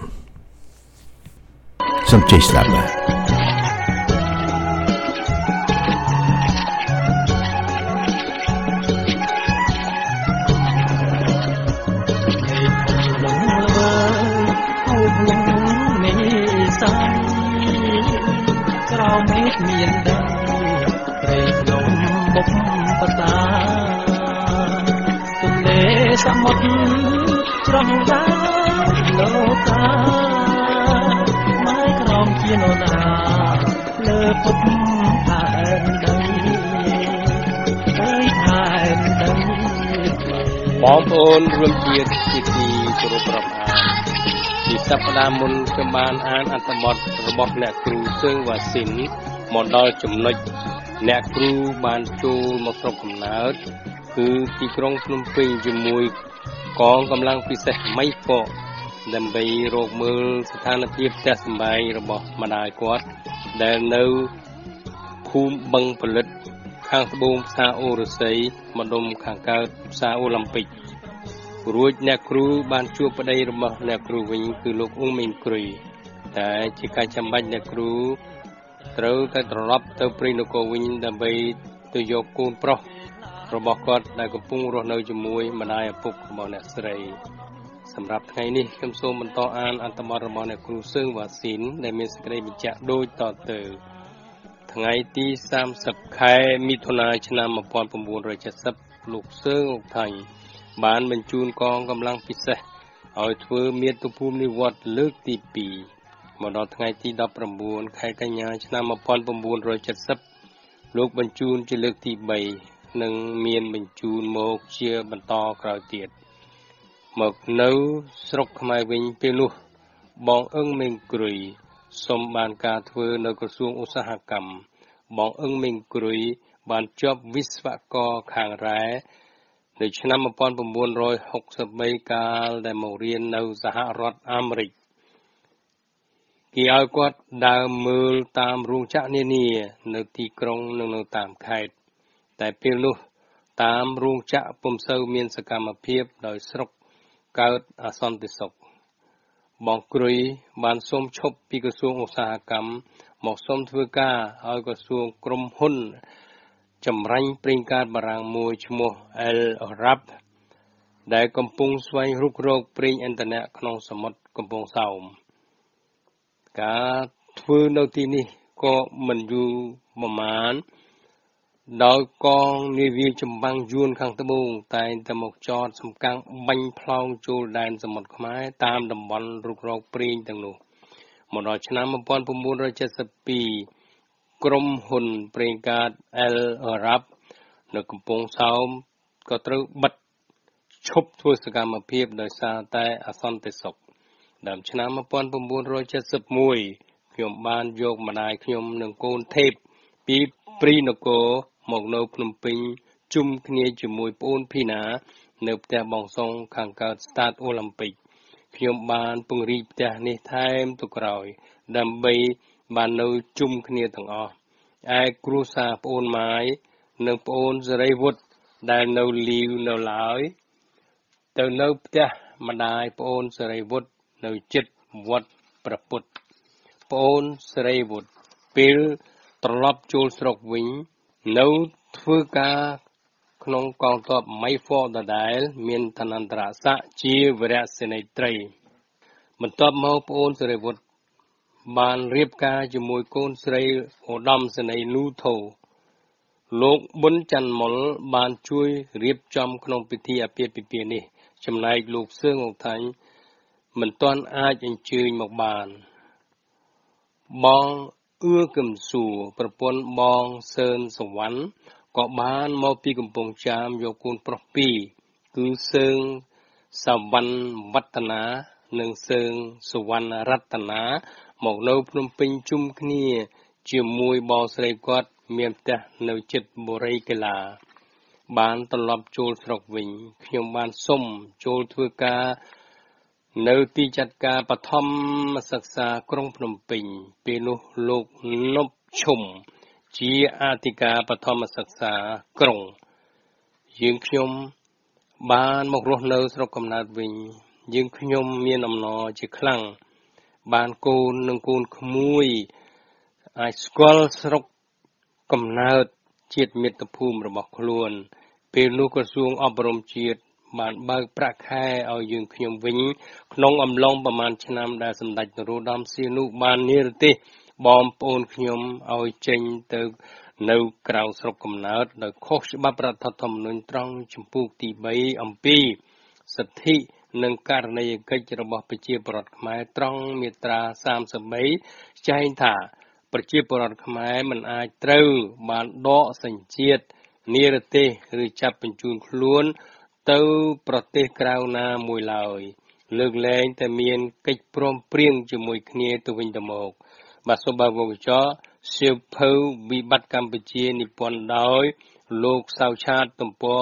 Speaker 3: សូមជ័យស្ដាប់បាទ
Speaker 6: មានដីព្រៃភ្នំបុកបតាទន្លេសមុទ្រច្រងដាលោកកាម៉ែក្រំជានរណាលើពុកផែនដីផែនដីបងប្អូនរួមជាតិជាទីគោរពរាប់អានពីសប្តាហ៍មុនខ្ញុំបានអានអត្ថបទរបស់អ្នកគ្រូសឺងវ៉ាស៊ីនមកដល់ចំណុចអ្នកគ្រូបានចូលមកស្រុកកំណើតគឺទីក្រុងភ្នំពេញជាមួយកងកម្លាំងពិសេសម៉ៃហ្វកដើម្បីរកមើលស្ថានភាពផ្ទះសម្បែងរបស់ម្ដាយគាត់ដែលនៅភូមិបឹងផលិតខាងត្បូងផ្សារអូរស័យម្ដុំខាងកើតផ្សារអូឡ িম্প ិករួចអ្នកគ្រូបានជួបប្តីរបស់អ្នកគ្រូវិញគឺលោកអ៊ុំមីងគ្រីតែជាការចាំបាច់អ្នកគ្រូត្រូវតែត្រឡប់ទៅព្រៃនគរវិញដើម្បីទៅយកកូនប្រុសរបស់គាត់ដែលកំពុងរស់នៅជាមួយម្ដាយឪពុករបស់អ្នកស្រីសម្រាប់ថ្ងៃនេះខ្ញុំសូមបន្តអានអត្ថបទរបស់អ្នកគ្រូសឺងវ៉ាស៊ីនដែលមានសេចក្តីបញ្ជាក់ដូចតទៅថ្ងៃទី30ខែមិថុនាឆ្នាំ1970លោកសឺងអុកថាញ់បានបញ្ជូនកងកម្លាំងពិសេសឲ្យធ្វើមាតុភូមិនិវត្តន៍លើកទី2មកដល់ថ្ងៃទី19ខែកញ្ញាឆ្នាំ1970លោកបញ្ជូនជាលើកទី3និងមានបញ្ជូនមកជាបន្តក្រោយទៀតមកនៅស្រុកខ្មែរវិញពេលនោះបងអឹងមេងគ្រុយសូមបានការធ្វើនៅក្រសួងឧស្សាហកម្មបងអឹងមេងគ្រុយបានជាប់វិស្វករខាងរ៉ែនៅឆ្នាំ1963កាលដែលមករៀននៅសហរដ្ឋអាមេរិកគេឲ្យគាត់ដើរមើលតាមរោងចក្រនានានៅទីក្រុងនិងនៅតាមខេត្តតែពេលនោះតាមរោងចក្រពុំសូវមានសកម្មភាពដោយស្រុកកើតអសន្តិសុខបងគ្រុយបានសូមឈប់ពីក្រសួងឧស្សាហកម្មមកសូមធ្វើការឲ្យក្រសួងក្រុមហ៊ុនចម្រាញ់ប្រេងកាតបារាំងមួយឈ្មោះ El Arab ដែលកំពុងស្វែងរុករកប្រេងឥន្ធនៈក្នុងសមុទ្រកំពង់សោមការធ្វើនៅទីនេះក៏មិនយូរប្រមាណដោយកងនាវាចម្បាំងយួនខាងត្បូងតែងតែមកចតសំកាំងបាញ់ផ្លោងចូលដែនសមុទ្រខ្មែរតាមតំបន់រុករកប្រេងទាំងនោះមកដល់ឆ្នាំ1972ក្រុមហ៊ុនប្រេងកាត El Arab នៅកំពង់សោមក៏ត្រូវបិទឈប់ធ្វើសកម្មភាពដោយសារតែអសន្តិសុខដើមឆ្នាំ1971ខ្ញុំបានយកម្ដាយខ្ញុំនិងកូនថេបពីព្រៃនគរមកនៅភ្នំពេញជុំគ្នាជាមួយប្អូនភីណានៅផ្ទះបងសុងខាងកើតស្តាតអូឡ িম্প ិកខ្ញុំបានពង្រីកផ្ទះនេះថែមទៅក្រោយដើម្បីបាននៅជុំគ្នាទាំងអស់ឯគ្រួសារប្អូនម៉ាយនិងប្អូនសេរីវុឌ្ឍដែលនៅលីវនៅឡើយទៅនៅផ្ទះម្ដាយប្អូនសេរីវុឌ្ឍនៅជិតវត្តព្រះពុទ្ធប្អូនសេរីវុឌ្ឍពេលត្រឡប់ចូលស្រុកវិញនៅធ្វើការក្នុងកងទ័ពម៉ៃហ្វកដដែលមានឋានន្តរស័ក្តិជាវីរសេនីយ៍ត្រីបន្ទាប់មកប្អូនសេរីវុឌ្ឍបានរៀបការជាមួយកូនស្រីឧត្តមសេនីយ៍លូថូលោកប៊ុនច័ន្ទមុលបានជួយរៀបចំក្នុងពិធីអាពាហ៍ពិពាហ៍នេះចំណែកលោកសឺងអុកថាញ់មិនទាន់អាចអញ្ជើញមកបានបងអឿកឹមសួរប្រពន្ធបងសឿនសវណ្ណក៏បានមកពីកំពង់ចាមយកកូនប្រុសពីរគឺសឿងសវណ្ណវឌ្ឍនានិងសឿងសវណ្ណរតនាមកនៅភ្នំពេញជុំគ្នាជាមួយបងស្រីគាត់មានផ្ទះនៅជិតបូរីកេឡាបានត្រឡប់ចូលស្រុកវិញខ្ញុំបានសុំចូលធ្វើការនៅទីចាត់ការបឋមសិក្សាក្រុងភ្នំពេញពេលនោះលោកនប់ឈុំជាអធិការបឋមសិក្សាក្រុងយើងខ្ញុំបានមករស់នៅស្រុកកំណើតវិញយើងខ្ញុំមានអំណរជាខ្លាំងបានកូននិងកូនក្មួយអាចស្គាល់ស្រុកកំណើតជាតិមាតុភូមិរបស់ខ្លួនពេលនោះក្រសួងអប់រំជាតិបានបើកប្រាក់ខែឲ្យយើងខ្ញុំវិញក្នុងអំឡុងប្រមាណឆ្នាំដែលសម្ដេចនរោត្តមសីហនុបាននិរទេសបងប្អូនខ្ញុំឲ្យចេញទៅនៅក្រៅស្រុកកំណើតដោយខុសច្បាប់រដ្ឋធម្មនុញ្ញត្រង់ជំពូកទី3អំពីសិទ្ធិនិងករណីយកិច្ចរបស់ប្រជាពលរដ្ឋខ្មែរត្រង់មាត្រា33ចែងថាប្រជាពលរដ្ឋខ្មែរមិនអាចត្រូវបានដកសញ្ជាតិនិរទេសឬចាប់បញ្ជូនខ្លួនទៅប្រទេសក្រៅណាមួយឡើយលើកលែងតែមានកិច្ចព្រមព្រៀងជាមួយគ្នាទៅវិញទៅមកបាទសូមបើកវងកញ្ចក់សៀវភៅវិបត្តិកម្ពុជានិពន្ធដោយលោកសៅឆាតទំព័រ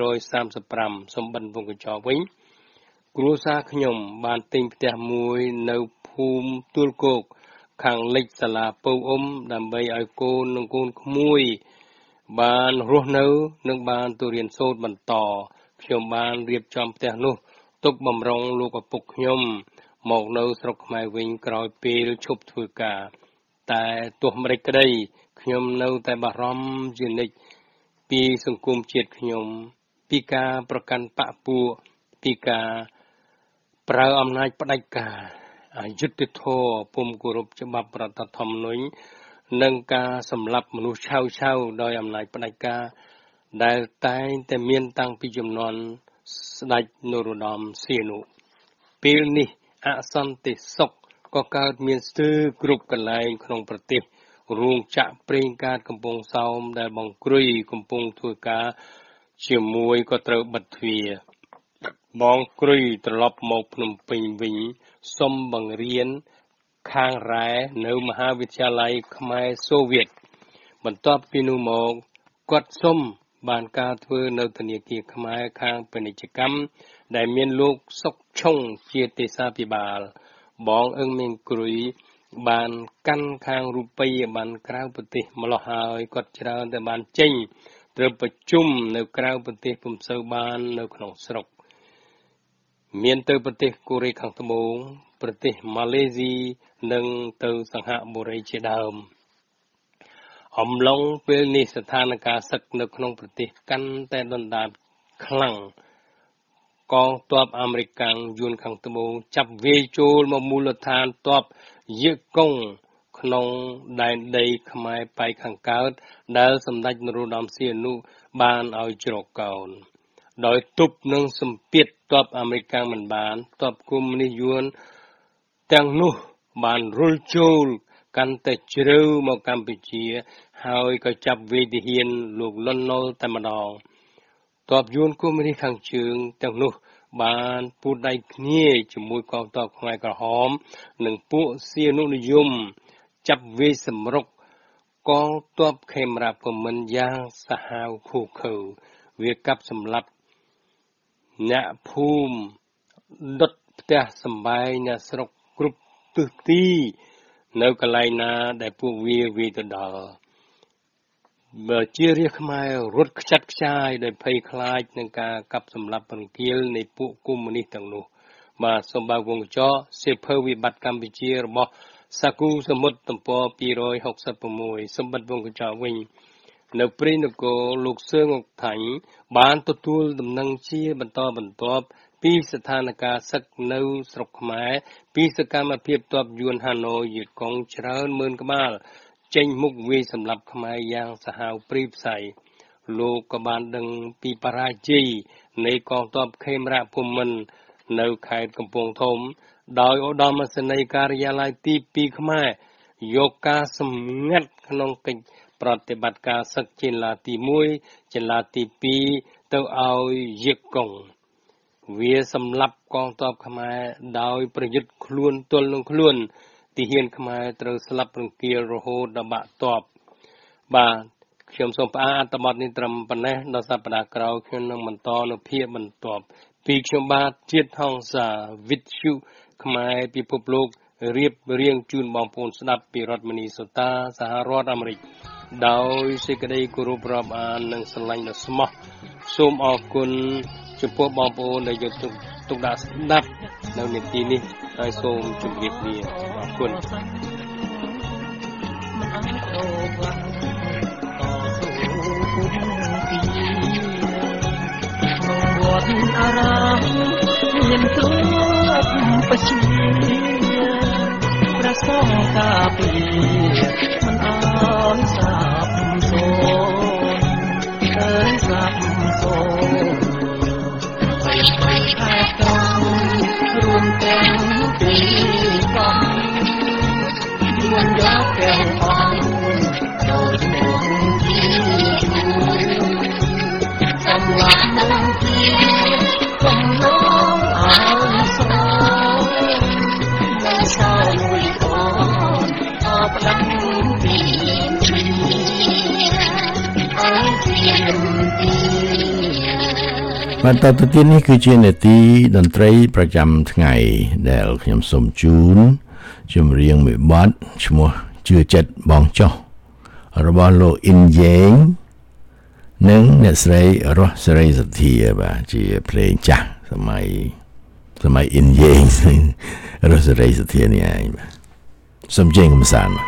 Speaker 6: 235សូមបិទវងកញ្ចក់វិញគ្រួសារខ្ញុំបានទិញផ្ទះមួយនៅភូមិទួលគោកខាងលិចសាលាពៅអ៊ុំដើម្បីឲ្យកូននិងកូនក្មួយបានរស់នៅនិងបានទៅរៀនសូត្របន្តខ្ញុំបានរៀបចំផ្ទះនោះទុកបំរុងលោកឪពុកខ្ញុំមកនៅស្រុកខ្មែរវិញក្រោយពេលឈប់ធ្វើការតែទោះម្ដេចក្ដីខ្ញុំនៅតែបារម្ភជានិច្ចពីសង្គមជាតិខ្ញុំពីការប្រកាន់បកពួកពីការប្រើអំណាចផ្ដាច់ការអយុត្តិធម៌ពុំគោរពច្បាប់រដ្ឋធម្មនុញ្ញនិងការសម្លាប់មនុស្សឆៅដោយអំណាចផ្ដាច់ការដែលតែងតែមានតាំងពីជំនាន់ស្ដេចនរោត្តមសីហនុពេលនេះអសន្តិសុខក៏កើតមានស្ទើរគ្រប់កន្លែងក្នុងប្រទេសរោងចក្រប្រេងកាតកំពង់សោមដែលបង្ក្រាយកំពុងធ្វើការជាមួយក៏ត្រូវបិទទ្វារបងគ្រុយត្រឡប់មកភ្នំពេញវិញសុំបង្រៀនខាងរ៉ែនៅមហាវិទ្យាល័យខ្មែរសូវៀតបន្ទាប់ពីនោះមកគាត់សុំបានការធ្វើនៅធនាគារខ្មែរខាងពាណិជ្ជកម្មដែលមានលោកសុកឆុងជាទេសាភិបាលបងអឹងមានគ្រុយបានកាន់ខាងរូបិយប័ណ្ណក្រៅប្រទេសម្លោះហើយគាត់ច្រើនតែបានចេញត្រូវប្រជុំនៅក្រៅប្រទេសពុំសូវបាននៅក្នុងស្រុកមានទៅប្រទេសកូរ៉េខាងត្បូងប្រទេសម៉ាឡេស៊ីនិងទៅសង្ហបុរីជាដើមអំឡុងពេលនេះស្ថានភាពសឹកនៅក្នុងប្រទេសកាន់តែដុនដាបខ្លាំងកងទ័ពអាមេរិកយួនខាងត្បូងចាប់វាយចូលមកមូលដ្ឋានទ័ពយេកុងក្នុងដែនដីខ្មែរប៉ែកខាងកើតដែលសម្ដេចនរោត្តមសីហនុបានឲ្យជ្រកកោនដោយទប់នឹងសម្ពាធទ័ពអាមេរិកមិនបានទ័ពកុម្មុយនីសយួនទាំងនោះបានរុលចូលកាន់តែជ្រៅមកកម្ពុជាហើយក៏ចាប់វាយទាហានលោកលន់ណុលតែម្ដងទ័ពយួនកុម្មុយនីសខាងជើងទាំងនោះបានពូតដៃគ្នាជាមួយកងទ័ពខ្មែរក្រហមនិងពួកសៀនុនិយមចាប់វាយសម្រុកកងទ័ពខេមរភូមិន្ទយ៉ាងសាហាវឃោឃៅវាកាប់សម្លាប់អ្នកភូមិដុតផ្ទះសម្បែងអ្នកស្រុកគ្រប់ទិសទីនៅកន្លែងណាដែលពួកវាវាយទៅដល់បើជារាជខ្មែររត់ខ្ចាត់ខ្ចាយដោយភ័យខ្លាចនឹងការកាប់សម្លាប់រង្គាលនៃពួកកុម្មុយនីសទាំងនោះបាទសូមបើកវងកញ្ចក់សៀវភៅវិបត្តិកម្ពុជារបស់សាគូសមុទ្រទំព័រ266សូមបិទវងកញ្ចក់វិញនៅព្រៃនគរលោកសឿងអុកថាញ់បានទទួលដំណឹងជាបន្តបន្ទាប់ពីស្ថានភាពសឹកនៅស្រុកខ្មែរពីសកម្មភាពទ័ពយួនហាណូយយេកុងច្រើនម៉ឺនក្បាលចេញមុខវាយសម្លាប់ខ្មែរយ៉ាងសាហាវព្រាយផ្សៃលោកក៏បានដឹងពីបរាជ័យនៃកងទ័ពខេមរភូមិន្ទនៅខេត្តកំពង់ធំដោយឧត្តមសេនីយ៍ការិយាល័យទី2ខ្មែរយកការសម្ងាត់ក្នុងកិច្ចប្រតិបត្តិការសឹកចេនឡាទី1ចេនឡាទី2ទៅឲ្យយេកុងវាសម្លាប់កងទ័ពខ្មែរដោយប្រយុទ្ធខ្លួនទល់នឹងខ្លួនទាហានខ្មែរត្រូវស្លាប់រង្គាលរហូតដល់បាក់ទ័ពបាទខ្ញុំសូមផ្អាកអត្ថបទនេះត្រឹមប៉ុណ្ណេះដល់សប្តាហ៍ក្រោយខ្ញុំនឹងបន្តនៅភាគបន្ទាប់ពីខ្ញុំបាទជាតិហង្សាវិទ្យុខ្មែរពិភពលោករៀបរៀងជូនបងប្អូនស្ដាប់ពីរដ្ឋមីនីសូតាសហរដ្ឋអាមេរិកដោយសេចក្តីគោរពរាប់អាននិងស្រឡាញ់ដ៏ស្មោះសូមអរគុណចំពោះបងប្អូនដែលយកទុកដាក់ស្ដាប់នៅនាទីនេះហើយសូមជម្រាបលាអរគុណ
Speaker 7: អារម្មណ៍មានទ្រព្យបជាព្រះសង្ឃកាពីមិនអន់សាបសូនទៅសាបសូនហើយខែត្រង់រួមទាំងពីកំមិនយកទាំងអង្គចូលមកទីសម្រាប់មកទីកំឡងអើសោមកសោមួយអូនអបឡើងពីអើទី
Speaker 3: បន្តទៅទៀតនេះគឺជានាទីតន្ត្រីប្រចាំថ្ងៃដែលខ្ញុំសូមជូនចម្រៀងមួយបទឈ្មោះជឿចិត្តបងចោះរបស់លោកអ៊ីនយ៉េងនិងអ្នកស្រីរស់សេរីសទ្ធាបាទជាភ្លេងចាស់សម័យអ៊ីនយ៉េងរស់សេរីសទ្ធានេះឯងបាទសូមជើញកំសាន្ត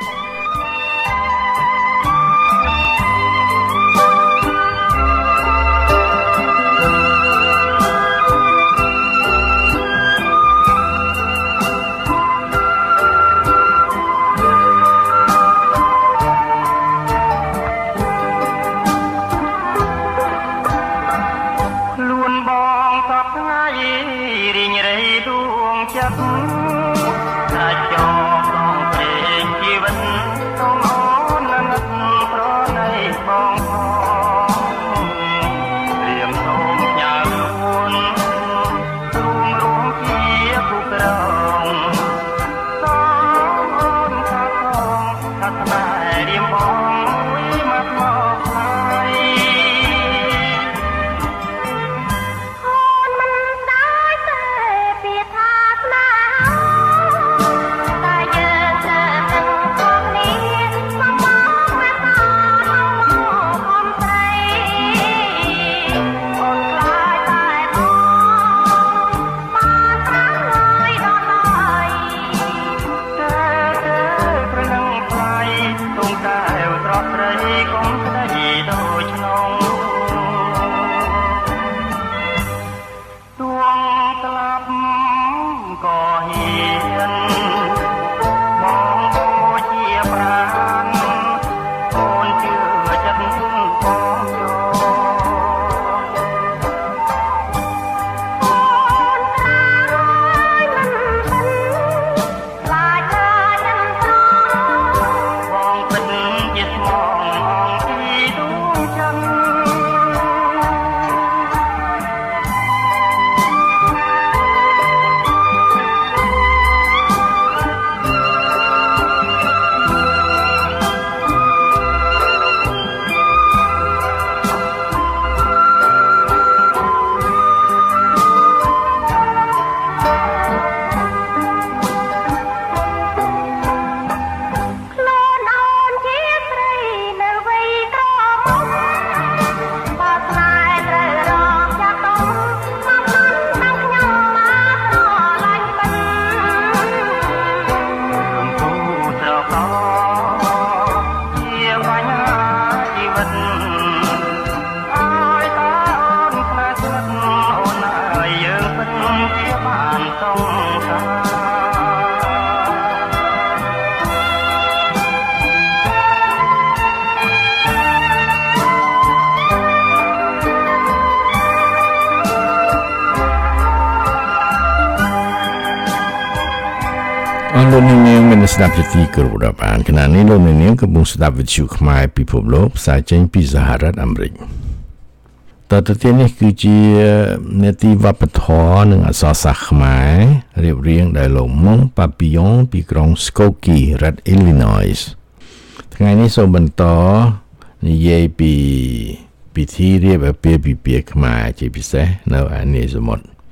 Speaker 3: លោកនាងមានស្ដាប់ជាទីគោរពរាប់អានខណៈនេះលោកនាងកំពុងស្ដាប់វិទ្យុខ្មែរពិភពលោកផ្សាយចេញពីសហរដ្ឋអាមេរិកតទៅទៀតនេះគឺជានេតិវប្បធម៌និងអក្សរសាស្ត្រខ្មែររៀបរៀងដោយលោកម៉ុងប៉ាពីយ៉ុងពីក្រុង Skokie រដ្ឋ Illinois ថ្ងៃនេះសូមបន្តនិយាយពីពិធីរៀបអាពាហ៍ពិពាហ៍ខ្មែរជាពិសេសនៅឯនេសមុទ្រ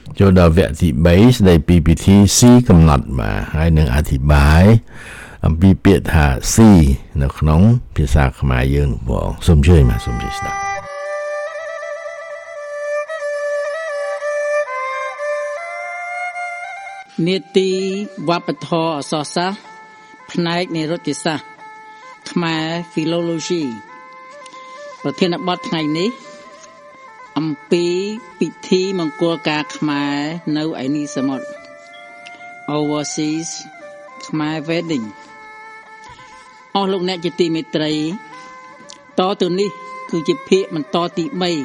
Speaker 3: ចូលដល់វគ្គទី3ស្ដីពីពិធីស៊ីកំណត់បាទហើយនឹងអធិប្បាយអំពីពាក្យថាស៊ីនៅក្នុងភាសាខ្មែរយើងបងសូមជួយមកសូមជួយស្ដាប់
Speaker 8: នីតិវប្បធម៌អក្សរសាស្ត្រផ្នែកនៃរដ្ឋសាស្ត្រខ្មែរ Philology ប្រធានបទថ្ងៃនេះអំពីពិធីមង្គលការខ្មែរនៅឯនីសមុទ្រ Overseas ខ្មែរ Wedding អស់លោកអ្នកជាទីមេត្រីតទៅនេះគឺជាភាគបន្តទី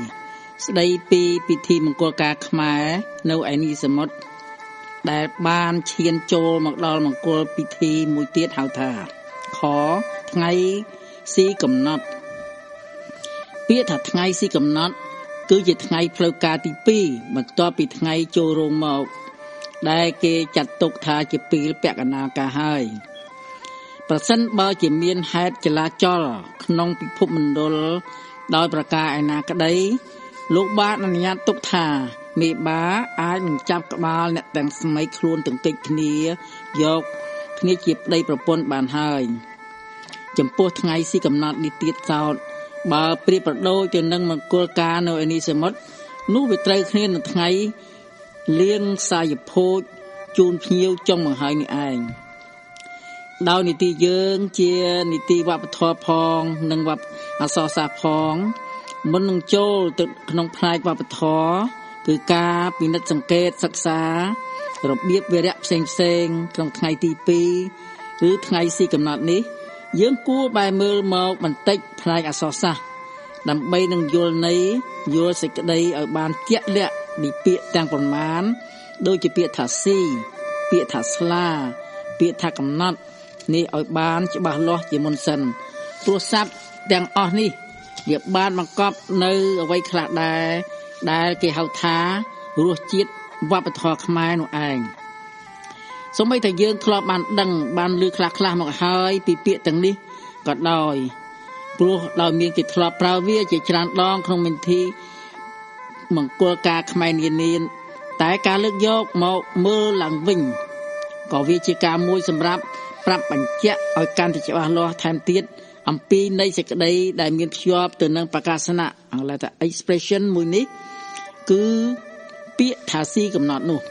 Speaker 8: 3ស្ដីពីពិធីមង្គលការខ្មែរនៅឯនីសមុទ្រដែលបានឈានចូលមកដល់មង្គលពិធីមួយទៀតហៅថាខថ្ងៃស៊ីកំណត់ពាក្យថាថ្ងៃស៊ីកំណត់គឺជាថ្ងៃផ្លូវការទី2បន្ទាប់ពីថ្ងៃចូលរោងមកដែលគេចាត់ទុកថាជាពេលពាក់កណ្ដាលការហើយប្រសិនបើជាមានហេតុចលាចលក្នុងពិភពមណ្ឌលដោយប្រការឯណាក្តីលោកបានអនុញ្ញាតទុកថាមេបាអាចនឹងចាប់ក្បាលអ្នកទាំងស្មីខ្លួនទាំងតិចគ្នាយកគ្នាជាប្តីប្រពន្ធបានហើយចំពោះថ្ងៃស៊ីកំណត់នេះទៀតសោតបើប្រៀបប្រដូចទៅនឹងមង្គលការនៅឯនីសមុទ្រនោះវាត្រូវគ្នានឹងថ្ងៃលៀងសាយភោជជូនភ្ញៀវចុងបង្ហើយនេះឯងដោយនីតិយើងជានីតិវប្បធម៌ផងនិងវប្បអក្សរសាស្ត្រផងមុននឹងចូលទៅក្នុងផ្នែកវប្បធម៌គឺការពិនិត្យសង្កេតសិក្សារបៀបវារៈផ្សេងក្នុងថ្ងៃទី2ឬថ្ងៃស៊ីកំណត់នេះយើងគួរបែរមើលមកបន្តិចផ្នែកអក្សរសាស្ត្រដើម្បីនឹងយល់ន័យយល់សេចក្តីឲ្យបានជាក់លាក់ពីពាក្យទាំងប៉ុន្មានដូចជាពាក្យថាស៊ីពាក្យថាស្លាពាក្យថាកំណត់នេះឲ្យបានច្បាស់លាស់ជាមុនសិនព្រោះស័ព្ទទាំងអស់នេះវាបានបង្កប់នៅអ្វីខ្លះដែលគេហៅថារសជាតិវប្បធម៌ខ្មែរនោះឯងសូម្បីតែយើងធ្លាប់បានដឹងបានឮខ្លះមកហើយពីពាក្យទាំងនេះក៏ដោយព្រោះដោយមានគេធ្លាប់ប្រើវាជាច្រើនដងក្នុងពិធីមង្គលការខ្មែរនានាតែការលើកយកមកមើលឡើងវិញក៏វាជាការមួយសម្រាប់ប្រាប់បញ្ជាក់ឲ្យកាន់តែច្បាស់លាស់ថែមទៀតអំពីនៃសេចក្តីដែលមានភ្ជាប់ទៅនឹងប្រកាសនៈអង់គ្លេសថា expression មួយនេះគឺពាក្យថាស៊ីកំណត់នោះ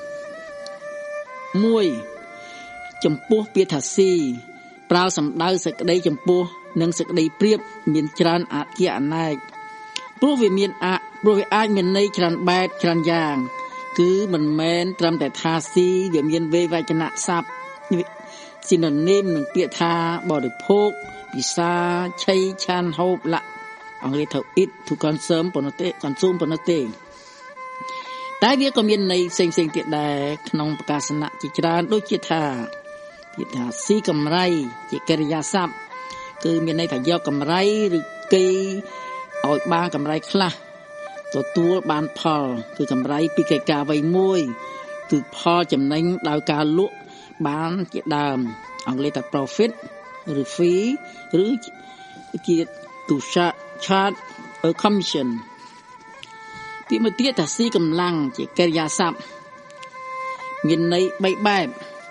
Speaker 8: 1ចំពោះពាក្យថាស៊ីប្រើសំដៅសេចក្តីចំពោះនិងសេចក្តីប្រៀបមានច្រើនអធិអនេកព្រោះវាអាចមានន័យច្រើនបែបច្រើនយ៉ាងគឺមិនមែនត្រឹមតែថាស៊ីវាមានវេវចនៈស័ព្ទ synonym នឹងពាក្យថាបរិភោគពិសាឆីឆានហូបលៈអង់គ្លេសថា eat to consume ប៉ុណ្ណោះទេ consume ប៉ុណ្ណោះទេតែវាក៏មានន័យផ្សេងៗទៀតដែរក្នុងប្រកាសនៈជាច្រើនដូចជាថាពាក្យថាស៊ីកម្រៃជាកិរិយាសព្ទគឺមានន័យថាយកកម្រៃឬគេឲ្យបានកម្រៃខ្លះទទួលបានផលគឺកម្រៃពីកិច្ចការអ្វីមួយគឺផលចំណេញដោយការលក់បានជាដើមអង់គ្លេសថា profit ឬ fee ឬជា to charge a commission ពាក្យមួយទៀតថាស៊ីកម្លាំងជាកិរិយាសព្ទមានន័យ3បែប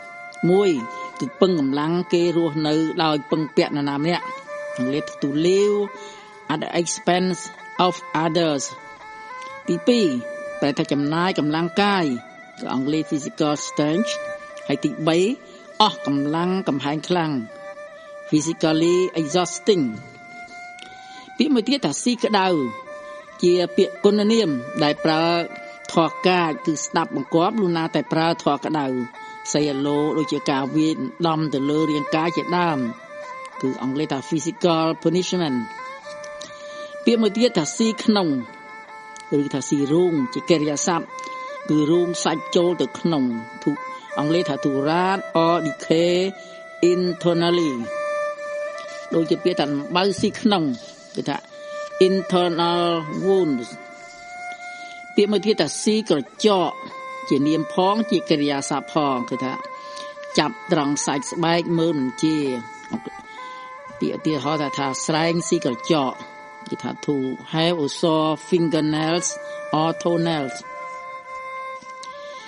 Speaker 8: 1គឺពឹងកម្លាំងគេរស់នៅដោយពឹងពាក់នរណាម្នាក់អង់គ្លេស to live at the expense of others ទី2ប្រែថាចំណាយកម្លាំងកាយគឺអង់គ្លេស physical strength ហើយទី3អស់កម្លាំងកំហែងខ្លាំង physically exhausting ពាក្យមួយទៀតថាស៊ីក្តៅជាពាក្យគុណនាមដែលប្រើធរកាចគឺស្ដាប់បង្គាប់លុះណាតែប្រើធរក្តៅsay hello ដូចជាការវាយដំទៅលើរាងកាយជាដើមគឺអង់គ្លេសថា physical punishment ពាក្យមួយទៀតថាស៊ីក្នុងឬថាស៊ីរូងជាកិរិយាសព្ទគឺរូងសាច់ចូលទៅក្នុងអង់គ្លេសថា to rot or decay internally ដូចជាពាក្យថាអំបៅស៊ីក្នុងគឺថា internal wounds ពាក្យមួយទៀតថាស៊ីក្រចកជានាមផងជាកិរិយាសព្ទផងគឺថាចាប់ត្រង់សាច់ស្បែកមើលមិនជាពាក្យទៀតហៅថាស្រែងស៊ីក្រចកគេថា to have or saw fingernails or toenails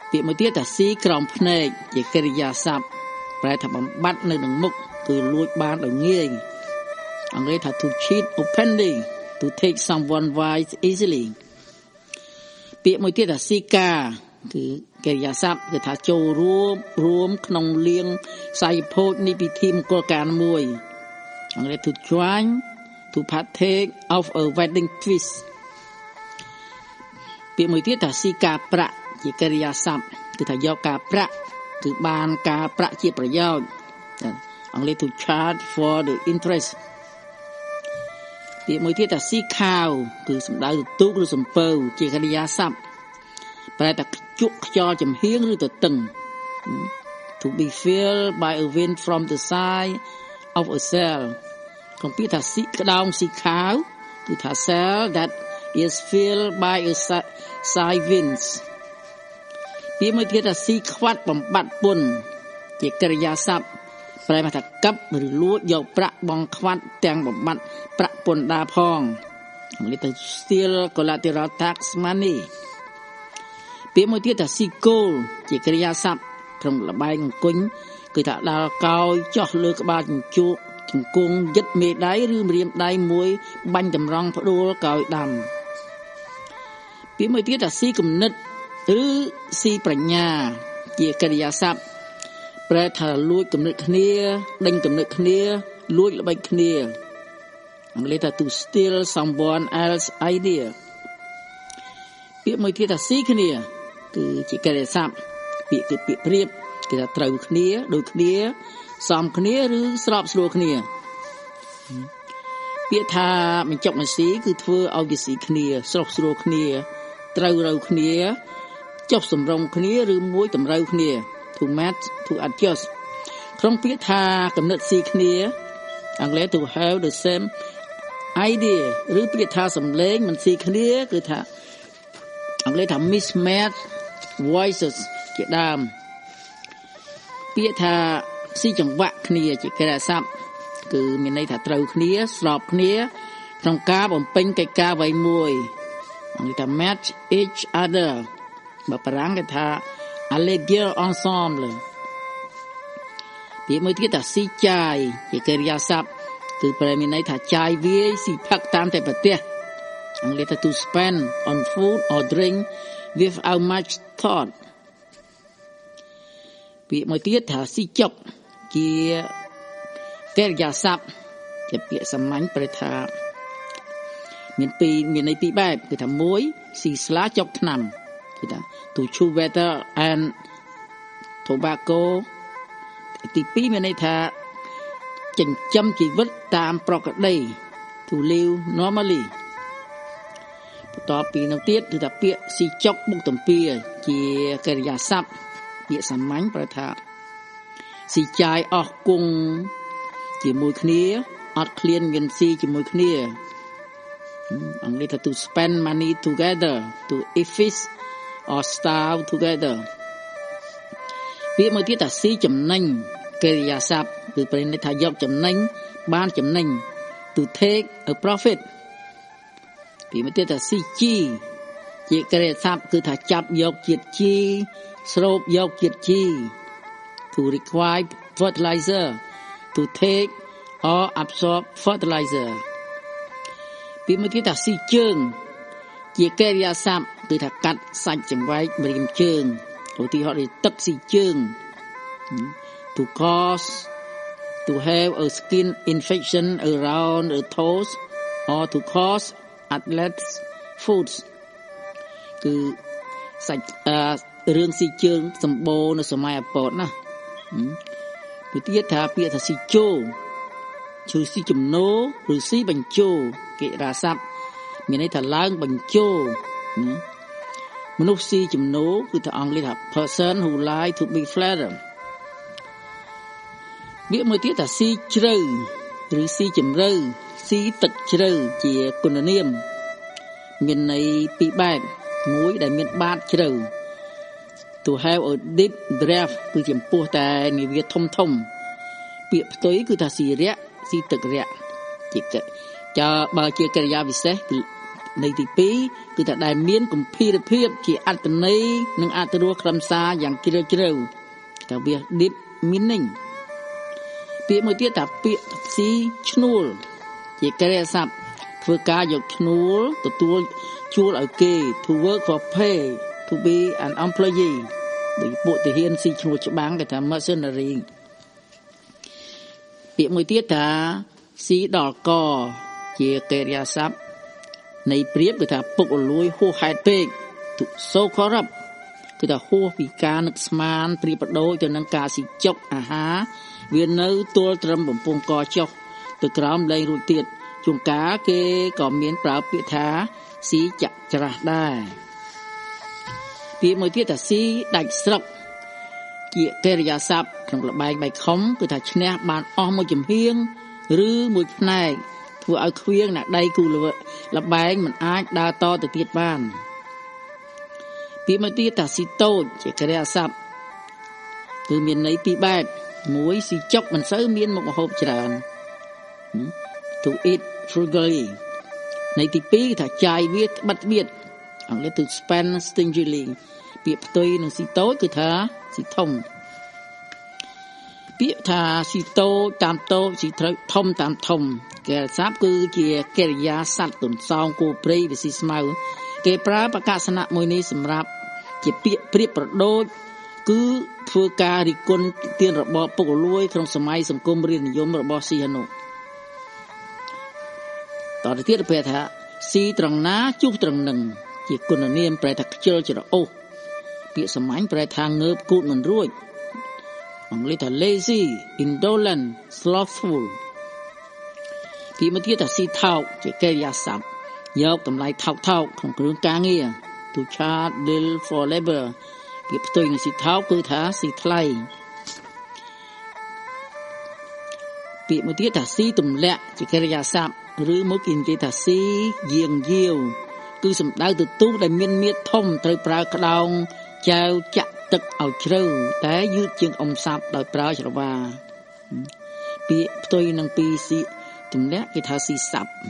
Speaker 8: ពាក្យមួយទៀតថាស៊ីក្រោមភ្នែកជាកិរិយាសព្ទប្រែថាបំបត្តិនៅនឹងមុខគឺលួចបានដោយងាយអង់គ្លេសថា to cheat openly to take someone wise easily ពាក្យមួយទៀតថាស៊ីកាគឺកិរិយាសព្ទគឺថាចូលរួមក្នុងលៀងខ្សែភោជនៃពិធីមង្គលការមួយអង់គ្លេស to join to partake of a wedding feast ពាក្យមួយទៀតថាស៊ីការប្រាក់ជាកិរិយាសព្ទគឺថាយកការប្រាក់គឺបានការប្រាក់ជាប្រយោជន៍អង់គ្លេស to charge for the interest ពាក្យមួយទៀតថាស៊ីខាវគឺសំដៅទៅទូកឬសំពៅជាកិរិយាសព្ទប្រែថាជក់ខ្យល់ចំហៀងឬទៅតឹង to be filled by a wind from the side of a sail ក្នុងពាក្យថាស៊ីក្តោងស៊ីខាវគឺថា sail that is filled by a side winds ពាក្យមួយទៀតថាស៊ីខ្វាត់បំបត្តិពន្ធជាកិរិយាសព្ទប្រែថាកັບឬលួចយកប្រាក់បងខ្វាត់ទាំងបំបត្តិប្រាក់ពន្ធដារផងអង់គ្លេសថា steal collateral tax money ពាក្យមួយទៀតថាស៊ីគោលជាកិរិយាសព្ទក្នុងលបែងអង្គុញគឺថាដាល់កោយចោះលើក្បាលជញ្ជក់ជង្គង់យឹតមេដៃឬម្រាមដៃមួយបាញ់តម្រង់ផ្ដួលកោយដាំពាក្យមួយទៀតថាស៊ីគំនិតឬស៊ីប្រាជ្ញាជាកិរិយាសព្ទប្រែថាលួចគំនិតគ្នាដេញគំនិតគ្នាលួចល្បិចគ្នាអង់គ្លេសថា to steal someone else idea ពាក្យមួយទៀតថាស៊ីគ្នាគឺជាកិរិយាសព្ទពាក្យគឺពាក្យប្រៀបគេថាត្រូវគ្នាដូចគ្នាសមគ្នាឬស្របស្រួលគ្នាពាក្យថាបញ្ចុកមកស៊ីគឺធ្វើឲ្យវាស៊ីគ្នាស្រុះស្រួលគ្នាត្រូវរូវគ្នាចុះសម្រុងគ្នាឬមួយតម្រូវគ្នា to match to adjust ក្នុងពាក្យថាកំណត់ស៊ីគ្នាអង់គ្លេស to have the same idea ឬពាក្យថាសំឡេងមិនស៊ីគ្នាគឺថាអង់គ្លេសថា mismatch voices ជាដើមពាក្យថាស៊ីចង្វាក់គ្នាជាកិរិយាសព្ទគឺមានន័យថាត្រូវគ្នាស្របគ្នាក្នុងការបំពេញកិច្ចការអ្វីមួយអង់គ្លេសថា match each other បើបារាំងគេថា alléger ensemble ពាក្យមួយទៀតថាស៊ីចាយជាកិរិយាសព្ទគឺប្រែមានន័យថាចាយវាយស៊ីផឹកតាមតែប្រទេសអង់គ្លេសថា to spend on food or drink without much thought ពាក្យមួយទៀតថាស៊ីចុកជាកិរិយាសព្ទជាពាក្យសាមញ្ញប្រែថាមានន័យពីរបែបគឺថាមួយស៊ីស្លាចុកថ្នាំគឺថា to chew water and tobacco ទីពីរមានន័យថាចិញ្ចឹមជីវិតតាមប្រក្រតី to live normally បន្ទាប់ពីនោះទៀតគឺថាពាក្យស៊ីចុកមុខទំពាជាកិរិយាសព្ទពាក្យសាមញ្ញប្រែថាស៊ីចាយអស់គង់ជាមួយគ្នាអត់ឃ្លានមានស៊ីជាមួយគ្នាអង់គ្លេសថា to spend money together to eat fish or starve together ពាក្យមួយទៀតថាស៊ីចំណេញកិរិយាសព្ទគឺប្រែន័យថាយកចំណេញបានចំណេញ to take a profit ពាក្យមួយទៀតថាស៊ីជីជាកិរិយាសព្ទគឺថាចាប់យកជាតិជីស្រូបយកជាតិជី to require fertilizer to take or absorb fertilizer ពាក្យមួយទៀតថាស៊ីជើងជាកិរិយាសព្ទគឺថាកាត់សាច់ចង្វែកម្រាមជើងឧទាហរណ៍ទឹកស៊ីជើង to cause to have a skin infection around the toes or to cause athlete's foot គឺសាច់រឿងស៊ីជើងសម្បូរនៅសម័យអពតណាពីទៀតថាពាក្យថាស៊ីជោជួយស៊ីចំណោឬស៊ីបញ្ជោកិរិយាសព្ទមានន័យថាឡើងបញ្ជោមនុស្សស៊ីចំណោគឺថាអង់គ្លេសថា person who like to be flattered ពាក្យមួយទៀតថាស៊ីជ្រៅឬស៊ីជម្រៅស៊ីទឹកជ្រៅជាគុណនាមមានន័យពីរបែបមួយដែលមានបាតជ្រៅ to have a deep draft គឺចំពោះតែនាវាធំធំពាក្យផ្ទុយគឺថាស៊ីរៈស៊ីទឹករៈជាបើជាកិរិយាវិសេសគឺន័យទី2គឺថាដែលមានគម្ភារភាពជាអត្ថន័យនិងអត្ថរសខ្លឹមសារយ៉ាងជ្រាលជ្រៅថាវា deep meaning ពាក្យមួយទៀតថាពាក្យស៊ីឈ្នួលជាកិរិយាសព្ទធ្វើការយកឈ្នួលទទួលជួលឲ្យគេ to work for pay to be an employee ដូចពួកទាហានស៊ីឈ្នួលច្បាំងគេថា mercenary ពាក្យមួយទៀតថាស៊ីដល់កជាកិរិយាសព្ទនៃព្រាបគឺថាពុករលួយហួសហេតុពេក so corrupt គឺថាហួសពីការនឹកស្មានព្រៀបប្រដូចទៅនឹងការស៊ីចុកអាហារវានៅទល់ត្រឹមបំពង់កចុះទៅក្រោមលែងរួចទៀតជួនកាលគេក៏មានប្រើពាក្យថាស៊ីចាក់ច្រាស់ដែរពាក្យមួយទៀតថាស៊ីដាច់ស្រុកជាកិរិយាសព្ទក្នុងល្បែងបៃខំគឺថាឈ្នះបានអស់មួយចំហៀងឬមួយផ្នែកធ្វើឲ្យខ្វៀងអ្នកដៃគូល្បែងមិនអាចដើរតទៅទៀតបានពាក្យមួយទៀតថាស៊ីតូចជាកិរិយាសព្ទគឺមានន័យពីរបែបមួយស៊ីចុកមិនសូវមានមុខម្ហូបច្រើន to eat frugally ន័យទី2គឺថាចាយវាត្បិតត្បៀតអង់គ្លេស to spend stingily ពាក្យផ្ទុយនឹងស៊ីតូចគឺថាស៊ីធំពាក្យថាស៊ីតូចតាមតូចស៊ីត្រូវធំតាមធំកិរិយាសព្ទគឺជាកិរិយាសត្វទន្សោងគោព្រៃវាស៊ីស្មៅគេប្រើបកសនៈមួយនេះសម្រាប់ជាពាក្យប្រៀបប្រដូចគឺធ្វើការរិះគន់ទានរបបពុករលួយក្នុងសម័យសង្គមរាស្ត្រនិយមរបស់សីហនុតទៅទៀតប្រែថាស៊ីត្រង់ណាជុះត្រង់នឹងជាគុណនាមប្រែថាខ្ជិលច្រអូសពាក្យសាមញ្ញប្រែថាងើបគូតមិនរួចអង់គ្លេសថា lazy indolent slothful ពាក្យមួយទៀតថាស៊ីថោកជាកិរិយាសព្ទយកតម្លៃថោកក្នុងគ្រឿងការងារ to charge bill for labor ពាក្យផ្ទុយនឹងស៊ីថោកគឺថាស៊ីថ្លៃពាក្យមួយទៀតថាស៊ីទម្លាក់ជាកិរិយាសព្ទឬមកគេនិយាយថាស៊ីយាងយាវគឺសំដៅទៅទូកដែលមានមាឌធំត្រូវប្រើក្តោងចែវចាក់ទឹកឲ្យជ្រៅតែយឺតជាងអ៊ំសាប់ដោយប្រើច្រវាពាក្យផ្ទុយនឹងពីស៊ីទម្លាក់គេថាស៊ីសាប់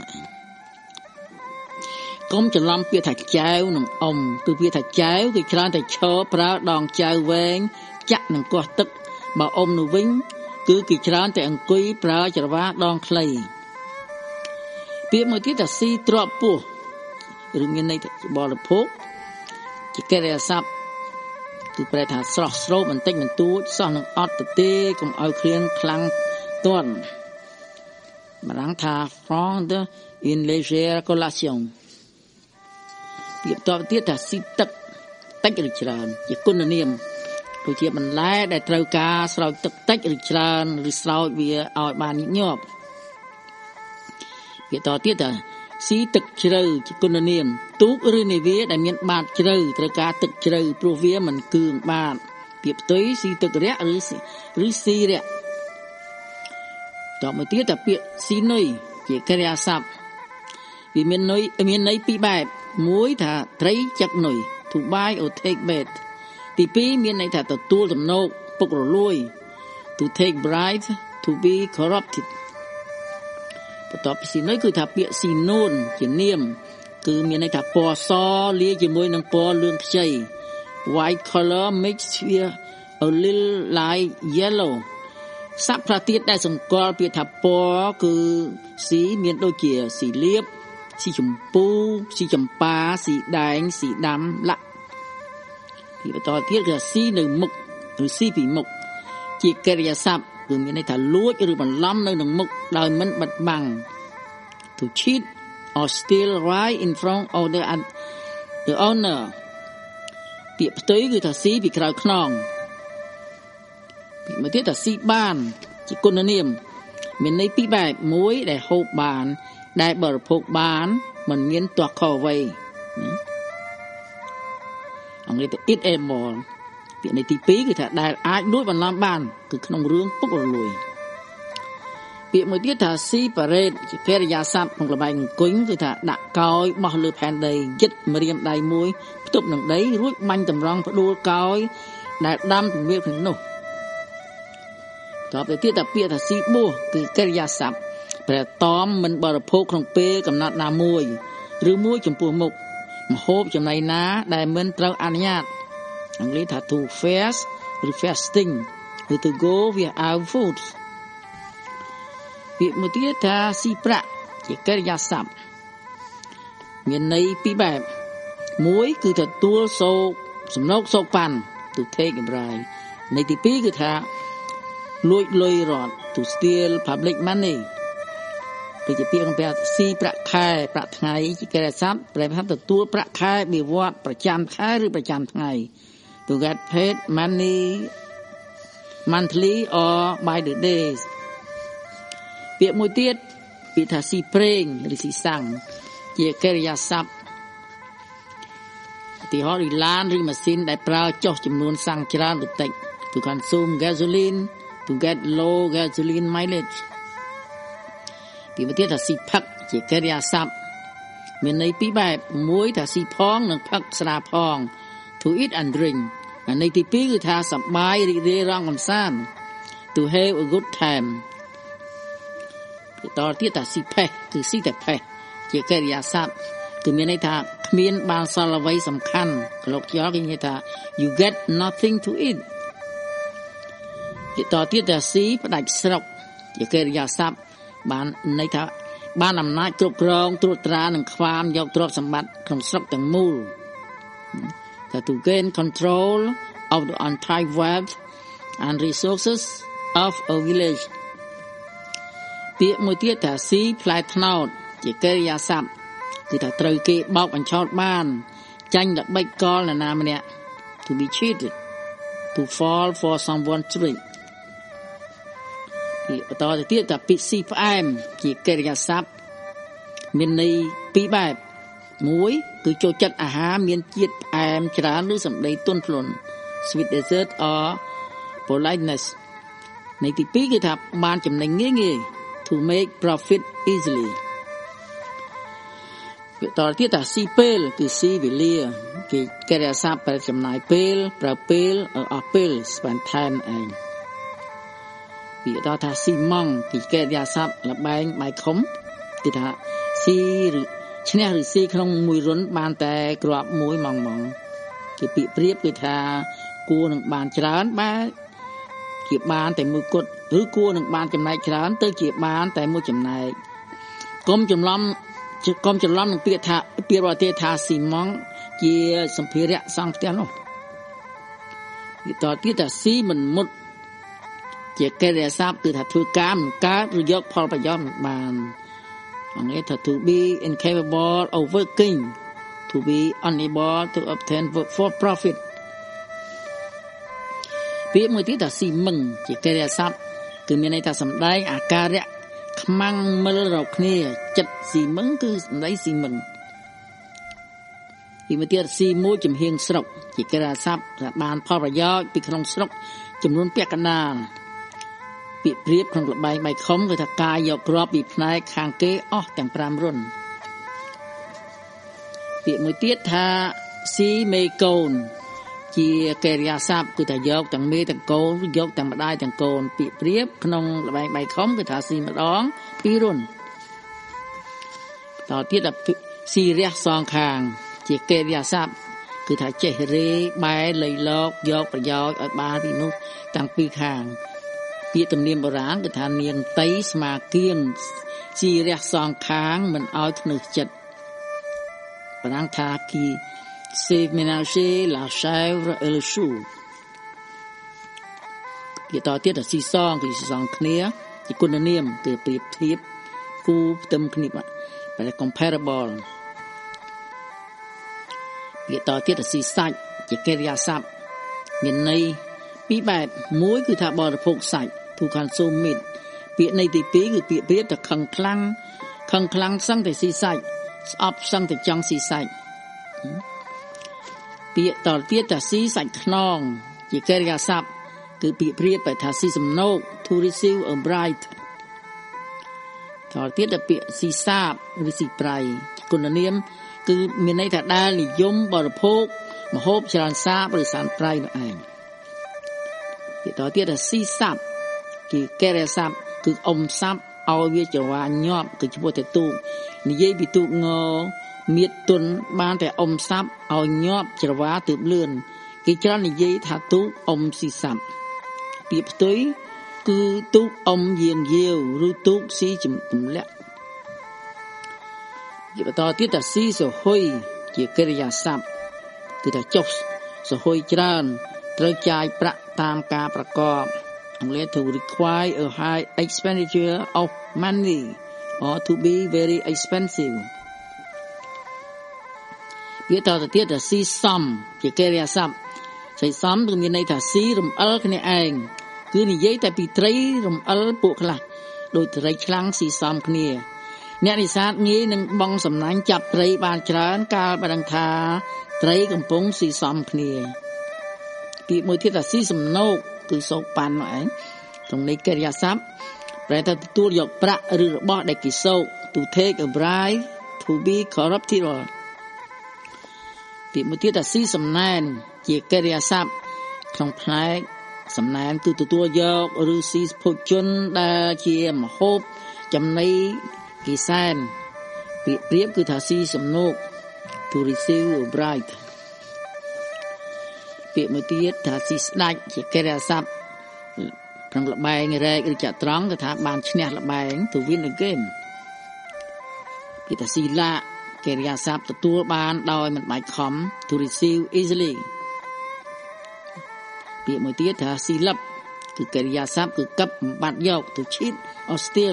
Speaker 8: កុំច្រឡំពាក្យថាចែវនិងអ៊ំគឺពាក្យថាចែវគឺច្រើនតែឈរប្រើដងចែវវែងចាក់នឹងកោះទឹកបើអ៊ំនោះវិញគឺគេច្រើនតែអង្គុយប្រើច្រវាដងខ្លីពាក្យមួយទៀតថាស៊ីទ្រាប់ពោះឬមានន័យថាបរិភោគជាកិរិយាសព្ទគឺប្រែថាស្រស់ស្រូបបន្តិចបន្តួចសោះនឹងអត់ទៅទេកុំឲ្យឃ្លានខ្លាំងទាន់បារាំងថា from the in leisure collation ពាក្យតទៅទៀតថាស៊ីទឹកតិចឬច្រើនជាគុណនាមដូចជាបន្លែដែលត្រូវការស្រោចទឹកតិចឬច្រើនឬស្រោចវាឲ្យបានញឹកញាប់ពាក្យតទៀតថាស៊ីទឹកជ្រៅជាគុណនាមទូកឬនាវាដែលមានបាតជ្រៅត្រូវការទឹកជ្រៅព្រោះវាមិនគឺងបាតពាក្យផ្ទុយស៊ីទឹករាក់ឬស៊ីរាក់តមកទៀតថាពាក្យស៊ីនុយជាកិរិយាសព្ទវាមានន័យពីរបែបមួយថាត្រីចឹកនុយ to buy or take bait ទី2មានន័យថាទទួលទំនោកពុករលួយ to take bribes to be corrupted បន្ទាប់ពីស៊ីនុយគឺថាពាក្យស៊ីនូនជានាមគឺមានន័យថាពណ៌សលាយជាមួយនឹងពណ៌លឿងខ្ចី white color mixed with a little light yellow សព្ទប្រទៀតដែលសម្គាល់ពាក្យថាពណ៌គឺស៊ីមានដូចជាស៊ីលៀបស៊ីជម្ពូស៊ីចម្ប៉ាស៊ីដែងស៊ីដាំលាក់ពីបន្តទៀតគឺស៊ីនៅមុខឬស៊ីពីមុខជាកិរិយាសព្ទគឺមានន័យថាលួចឬបន្លំនៅនឹងមុខដោយមិនបិទបាំង to cheat or steal right in front of the owner ពាក្យផ្ទុយគឺថាស៊ីពីក្រោយខ្នងពាក្យមួយទៀតថាស៊ីបានជាគុណនាមមានន័យពីរបែបមួយដែលហូបបានដែលបរិភោគបានមិនមានទាស់ខុសអ្វីអង់គ្លេសថា eat able ពាក្យន័យទី2គឺថាដែលអាចលួចបន្លំបានគឺក្នុងរឿងពុករលួយពាក្យមួយទៀតថាស៊ីប៉ារ៉េតជាកិរិយាសព្ទក្នុងល្បែងអង្គុញគឺថាដាក់កោយបោះលើផែនដីយិតម្រាមដៃមួយផ្ទុបនឹងដីរួចបាញ់តម្រង់ផ្ដួលកោយដែលដាំទំនៀមក្នុងនោះតទៅទៀតថាពាក្យថាស៊ីបួសគឺកិរិយាសព្ទព្រះតមមិនបរិភោគក្នុងពេលកំណត់ណាមួយឬមួយចំពោះមុខម្ហូបចំណីណាដែលមិនត្រូវអនុញ្ញាតអង់គ្លេសថា to fast ឬ fasting ឬ to go without food ពាក្យមួយទៀតថាស៊ីប្រាក់ជាកិរិយាសព្ទមានន័យពីរបែបមួយគឺទទួលសំណោកសោកប៉ាន់ to take a bribe ន័យទីពីរគឺថាលួចលុយរដ្ឋ to steal public money គឺជាពាក្យកំពាស៊ីប្រាក់ខែប្រាក់ថ្ងៃជាកិរិយាសព្ទប្រែថាទទួលប្រាក់ខែពីវត្តប្រចាំខែឬប្រចាំថ្ងៃ to get paid money monthly or by the days ពាក្យមួយទៀតពាក្យថាស៊ីប្រេងឬស៊ីសាំងជាកិរិយាសព្ទទីហោរីឡានឬម៉ាស៊ីនដែលប្រើចុះចំនួនសាំងច្រើនឬតិច to consume gasoline to get low gasoline mileage ពាក្យមួយទៀតថាស៊ីផឹកជាកិរិយាសព្ទមានន័យពីរបែបមួយថាស៊ីផងនិងផឹកស្រាផង to eat and drink ន័យទីពីរគឺថាសប្បាយរីករាយរងកំសាន្ត to have a good time តទៅទៀតថាស៊ីផេះគឺស៊ីតែផេះជាកិរិយាសព្ទគឺមានន័យថាគ្មានបានសល់អ្វីសំខាន់ក្លោកយកគេនិយាយថា you get nothing to eat តទៅទៀតថាស៊ីផ្ដាច់ស្រុកជាកិរិយាសព្ទបានន័យថាបានអំណាចគ្រប់គ្រងត្រួតត្រានិងខ្វាមយកទ្រព្យសម្បត្តិក្នុងស្រុកទាំងមូលថា to gain control of the entire wealth and resources of a village ពាក្យមួយទៀតថាស៊ីផ្លែត្នោតជាកិរិយាសព្ទគឺថាត្រូវគេបោកបញ្ឆោតបានចាញ់ល្បិចកលនរណាម្នាក់ to be cheated to fall for someone's trick បន្តទៅទៀតថាពាក្យស៊ីផ្អែមជាកិរិយាសព្ទមានន័យពីរបែបមួយគឺចូលចិត្តអាហារមានជាតិផ្អែមច្រើនឬសម្ដីទន់ភ្លន់ sweet dessert or politeness ន័យទីពីរគឺថាបានចំណេញងាយ to make profit easily បន្តទៀតថាស៊ីពេលគឺស៊ីវេលាគេកិរិយាសព្ទប្រចំណាយពេលប្រើពេលអស់ពេល spend time ឯងពីតថាស៊ីម៉ង់ពីកិរិយាសព្ទលបែងបាយខុំគឺថាស៊ីឬឈ្នះឬស៊ីក្នុងមួយរុនបានតែគ្រាប់មួយម៉ងគេពាក្យប្រៀបគឺថាគួរនឹងបានច្រើនបែបជាបានតែមួយគត់ឬគួរនឹងបានចំណែកច្រើនទៅជាបានតែមួយចំណែកកុំច្រឡំនឹងពាក្យថាពាក្យបរទេសថាស៊ីម៉ង់ជាសម្ភារៈសង់ផ្ទះនោះពីតទៀតថាស៊ីមិនមុតជាកិរិយាសព្ទគឺថាធ្វើការមិនកើតឬយកផលប្រយោជន៍មិនបានអង់គ្លេសថា to be incapable of working to be unable to obtain work for profit ពាក្យមួយទៀតថាស៊ីមឹងជាកិរិយាសព្ទគឺមានន័យថាសម្ដែងអាការៈខ្មាំងមិលរកគ្នាចិត្តស៊ីមឹងគឺសម្ដីស៊ីមឹងពីមួយទៀតស៊ីមួយចំហៀងស្រុកជាកិរិយាសព្ទដែលបានផលប្រយោជន៍ពីក្នុងស្រុកចំនួនពាក់កណ្ដាលពាក្យប្រៀបក្នុងលបែងបាយខុំគឺថាការយកគ្រាប់ពីផ្នែកខាងគេអស់ទាំង5រុនពាក្យមួយទៀតថាស៊ីមេកូនជាកិរិយាសព្ទគឺថាយកទាំងមេទាំងកូនយកទាំងម្ដាយទាំងកូនពាក្យប្រៀបក្នុងលបែងបាយខុំគឺថាស៊ីម្ដង2រុនតទៀតស៊ីរះសងខាងជាកិរិយាសព្ទគឺថាចេះរេបែលៃលកយកប្រយោជន៍ឲ្យបានពីនោះទាំងពីរខាងពាក្យទំនៀមបុរាណគឺថានាងតីស្មាគៀងស៊ីរះសងខាងមិនឲ្យធ្នឹះចិត្តបារាំងថាគីc'est ménager la chèvre et le chou ពាក្យតទៀតស៊ីសងគឺស៊ីសងគ្នាជាគុណនាមគឺប្រៀបធៀបគូផ្ទឹមគ្នាបែរ comparable ពាក្យតទៀតស៊ីសាច់ជាកិរិយាសព្ទមានន័យពីរបែបមួយគឺថាបរិភោគសាច់ to consume meat ពាក្យន័យទីពីរគឺពាក្យប្រៀបថាខឹងខ្លាំងសឹងតែស៊ីសាច់ស្អប់សឹងតែចង់ស៊ីសាច់ពាក្យតទៀតថាស៊ីសាច់ខ្នងជាកិរិយាសព្ទគឺពាក្យប្រៀបថាស៊ីសំណូក to receive a bride តទៀតថាពាក្យស៊ីសាបឬស៊ីប្រៃគុណនាមគឺមានន័យថាដែលនិយមបរិភោគម្ហូបច្រើនសាបឬសានប្រៃនោះឯងពាក្យតទៀតថាស៊ីសាប់គឺកិរិយាសព្ទគឺអុំសាប់ឲ្យវាច្រវាញាប់គឺឈ្មោះតែទូកនិយាយពីទូកងមៀតទុនបានតែអ៊ំសាប់ឲ្យញាប់ច្រវាទើបលឿនគេច្រើននិយាយថាទូកអ៊ំស៊ីសាប់ពាក្យផ្ទុយគឺទូកអ៊ំយាងយាវឬទូកស៊ីទម្លាក់ជាបន្តទៀតថាស៊ីសហុយជាកិរិយាសព្ទគឺថាចុះសហុយច្រើនត្រូវចាយប្រាក់តាមការប្រកបអង់គ្លេស to require a high expenditure of money or to be very expensive វាតទៅទៀតថាស៊ីសំជាកិរិយាសព្ទសីសំគឺមានន័យថាស៊ីរំអិលគ្នាឯងគឺនិយាយតែពីត្រីរំអិលពួកខ្លះដោយត្រីឆ្លាំងស៊ីសំគ្នាអ្នកនេសាទងាយនឹងបងសំណាញ់ចាប់ត្រីបានច្រើនកាលបានដឹងថាត្រីកំពុងស៊ីសំគ្នាពាក្យមួយទៀតថាស៊ីសំណោកគឺសោកប៉ាន់នោះឯងក្នុងន័យកិរិយាសព្ទប្រែថាទទួលយកប្រាក់ឬរបស់ដែលគេសោក to take a bribe to be corruptible ពាក្យមួយទៀតថាស៊ីសំណែនជាកិរិយាសព្ទក្នុងផ្នែកសំណែនគឺទទួលយកឬស៊ីភោជនដែលជាមហូបចំណីគេសែនពាក្យប្រៀបគឺថាស៊ីសំណោក to receive a bribe ពាក្យមួយទៀតថាស៊ីស្ដាច់ជាកិរិយាសព្ទក្នុងល្បែងរែកឬចត្រង្គគឺថាបានឈ្នះល្បែង to win a game ពាក្យថាស៊ីឡាកិរិយាសព្ទទទួលបានដោយមិនបាច់ខំ to receive easily ពាក្យមួយទៀតថាស៊ីលឹបគឺកិរិយាសព្ទគឺកឹបបំបត្តិយក to cheat or steal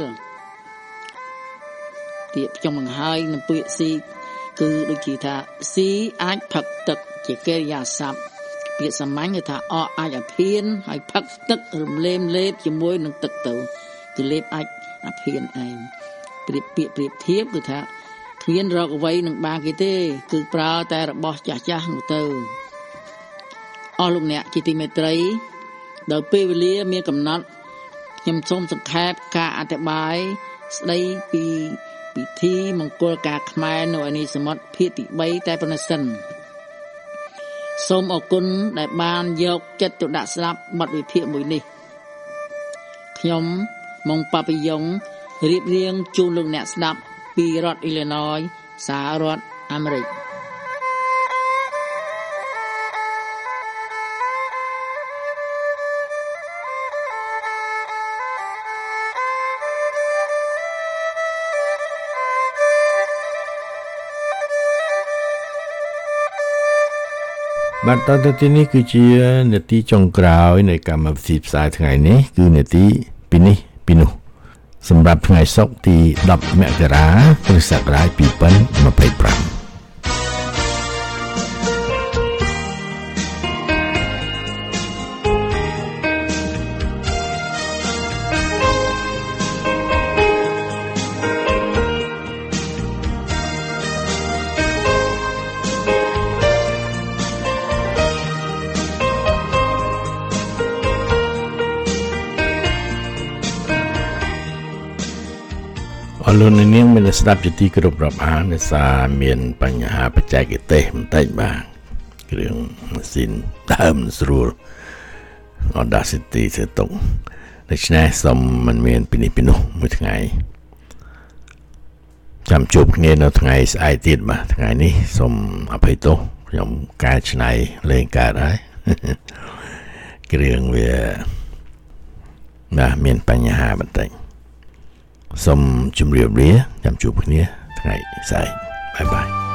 Speaker 8: ពាក្យចុងបង្ហើយនឹងពាក្យស៊ីគឺដូចជាថាស៊ីអាចផឹកទឹកជាកិរិយាសព្ទពាក្យសាមញ្ញគឺថាអកអាចអាភៀនហើយផឹកទឹករំលែមលេបជាមួយនឹងទឹកទៅគឺលេបអាចអាភៀនឯងប្រៀបពាក្យប្រៀបធៀបគឺថាគ្មានរកអ្វីនឹងបានគេទេគឺប្រើតែរបស់ចាស់ៗនោះទៅអស់លោកអ្នកជាទីមេត្រីដល់ពេលវេលាមានកំណត់ខ្ញុំសូមសង្ខេបការអធិប្បាយស្ដីពីពិធីមង្គលការខ្មែរនៅឯនេះសមុទ្រភាគទី3តែប៉ុណ្ណេះសិនសូមអរគុណដែលបានយកចិត្តទុកដាក់ស្ដាប់បទវិភាគមួយនេះខ្ញុំម៉ុងប៉ាពីយ៉ុងរៀបរៀងជូនលោកអ្នកស្ដាប់ពីរដ្ឋ Illinois សហរដ្ឋអាមេរិក
Speaker 3: បាទតទៅទីនេះគឺជានាទីចុងក្រោយនៃកម្មវិធីផ្សាយថ្ងៃនេះគឺនាទីពីនេះពីនោះសម្រាប់ថ្ងៃសុក្រទី10មករាគ្រិស្តសករាជ2025លោកនាងមានស្ដាប់ជាទីគោរពរាប់អានដោយសារមានបញ្ហាបច្ចេកទេសបន្តិចបាទគ្រឿងម៉ាស៊ីនដើមស្រួល Audacity ទៅតុកដូច្នេះសូមមិនមានពីនេះពីនោះមួយថ្ងៃចាំជួបគ្នានៅថ្ងៃស្អែកទៀតបាទថ្ងៃនេះសូមអភ័យទោសខ្ញុំកែច្នៃលេងកើតហើយគ្រឿងវាមានបញ្ហាបន្តិចសូមជម្រាបលាចាំជួបគ្នាថ្ងៃស្អែកបាយបាយ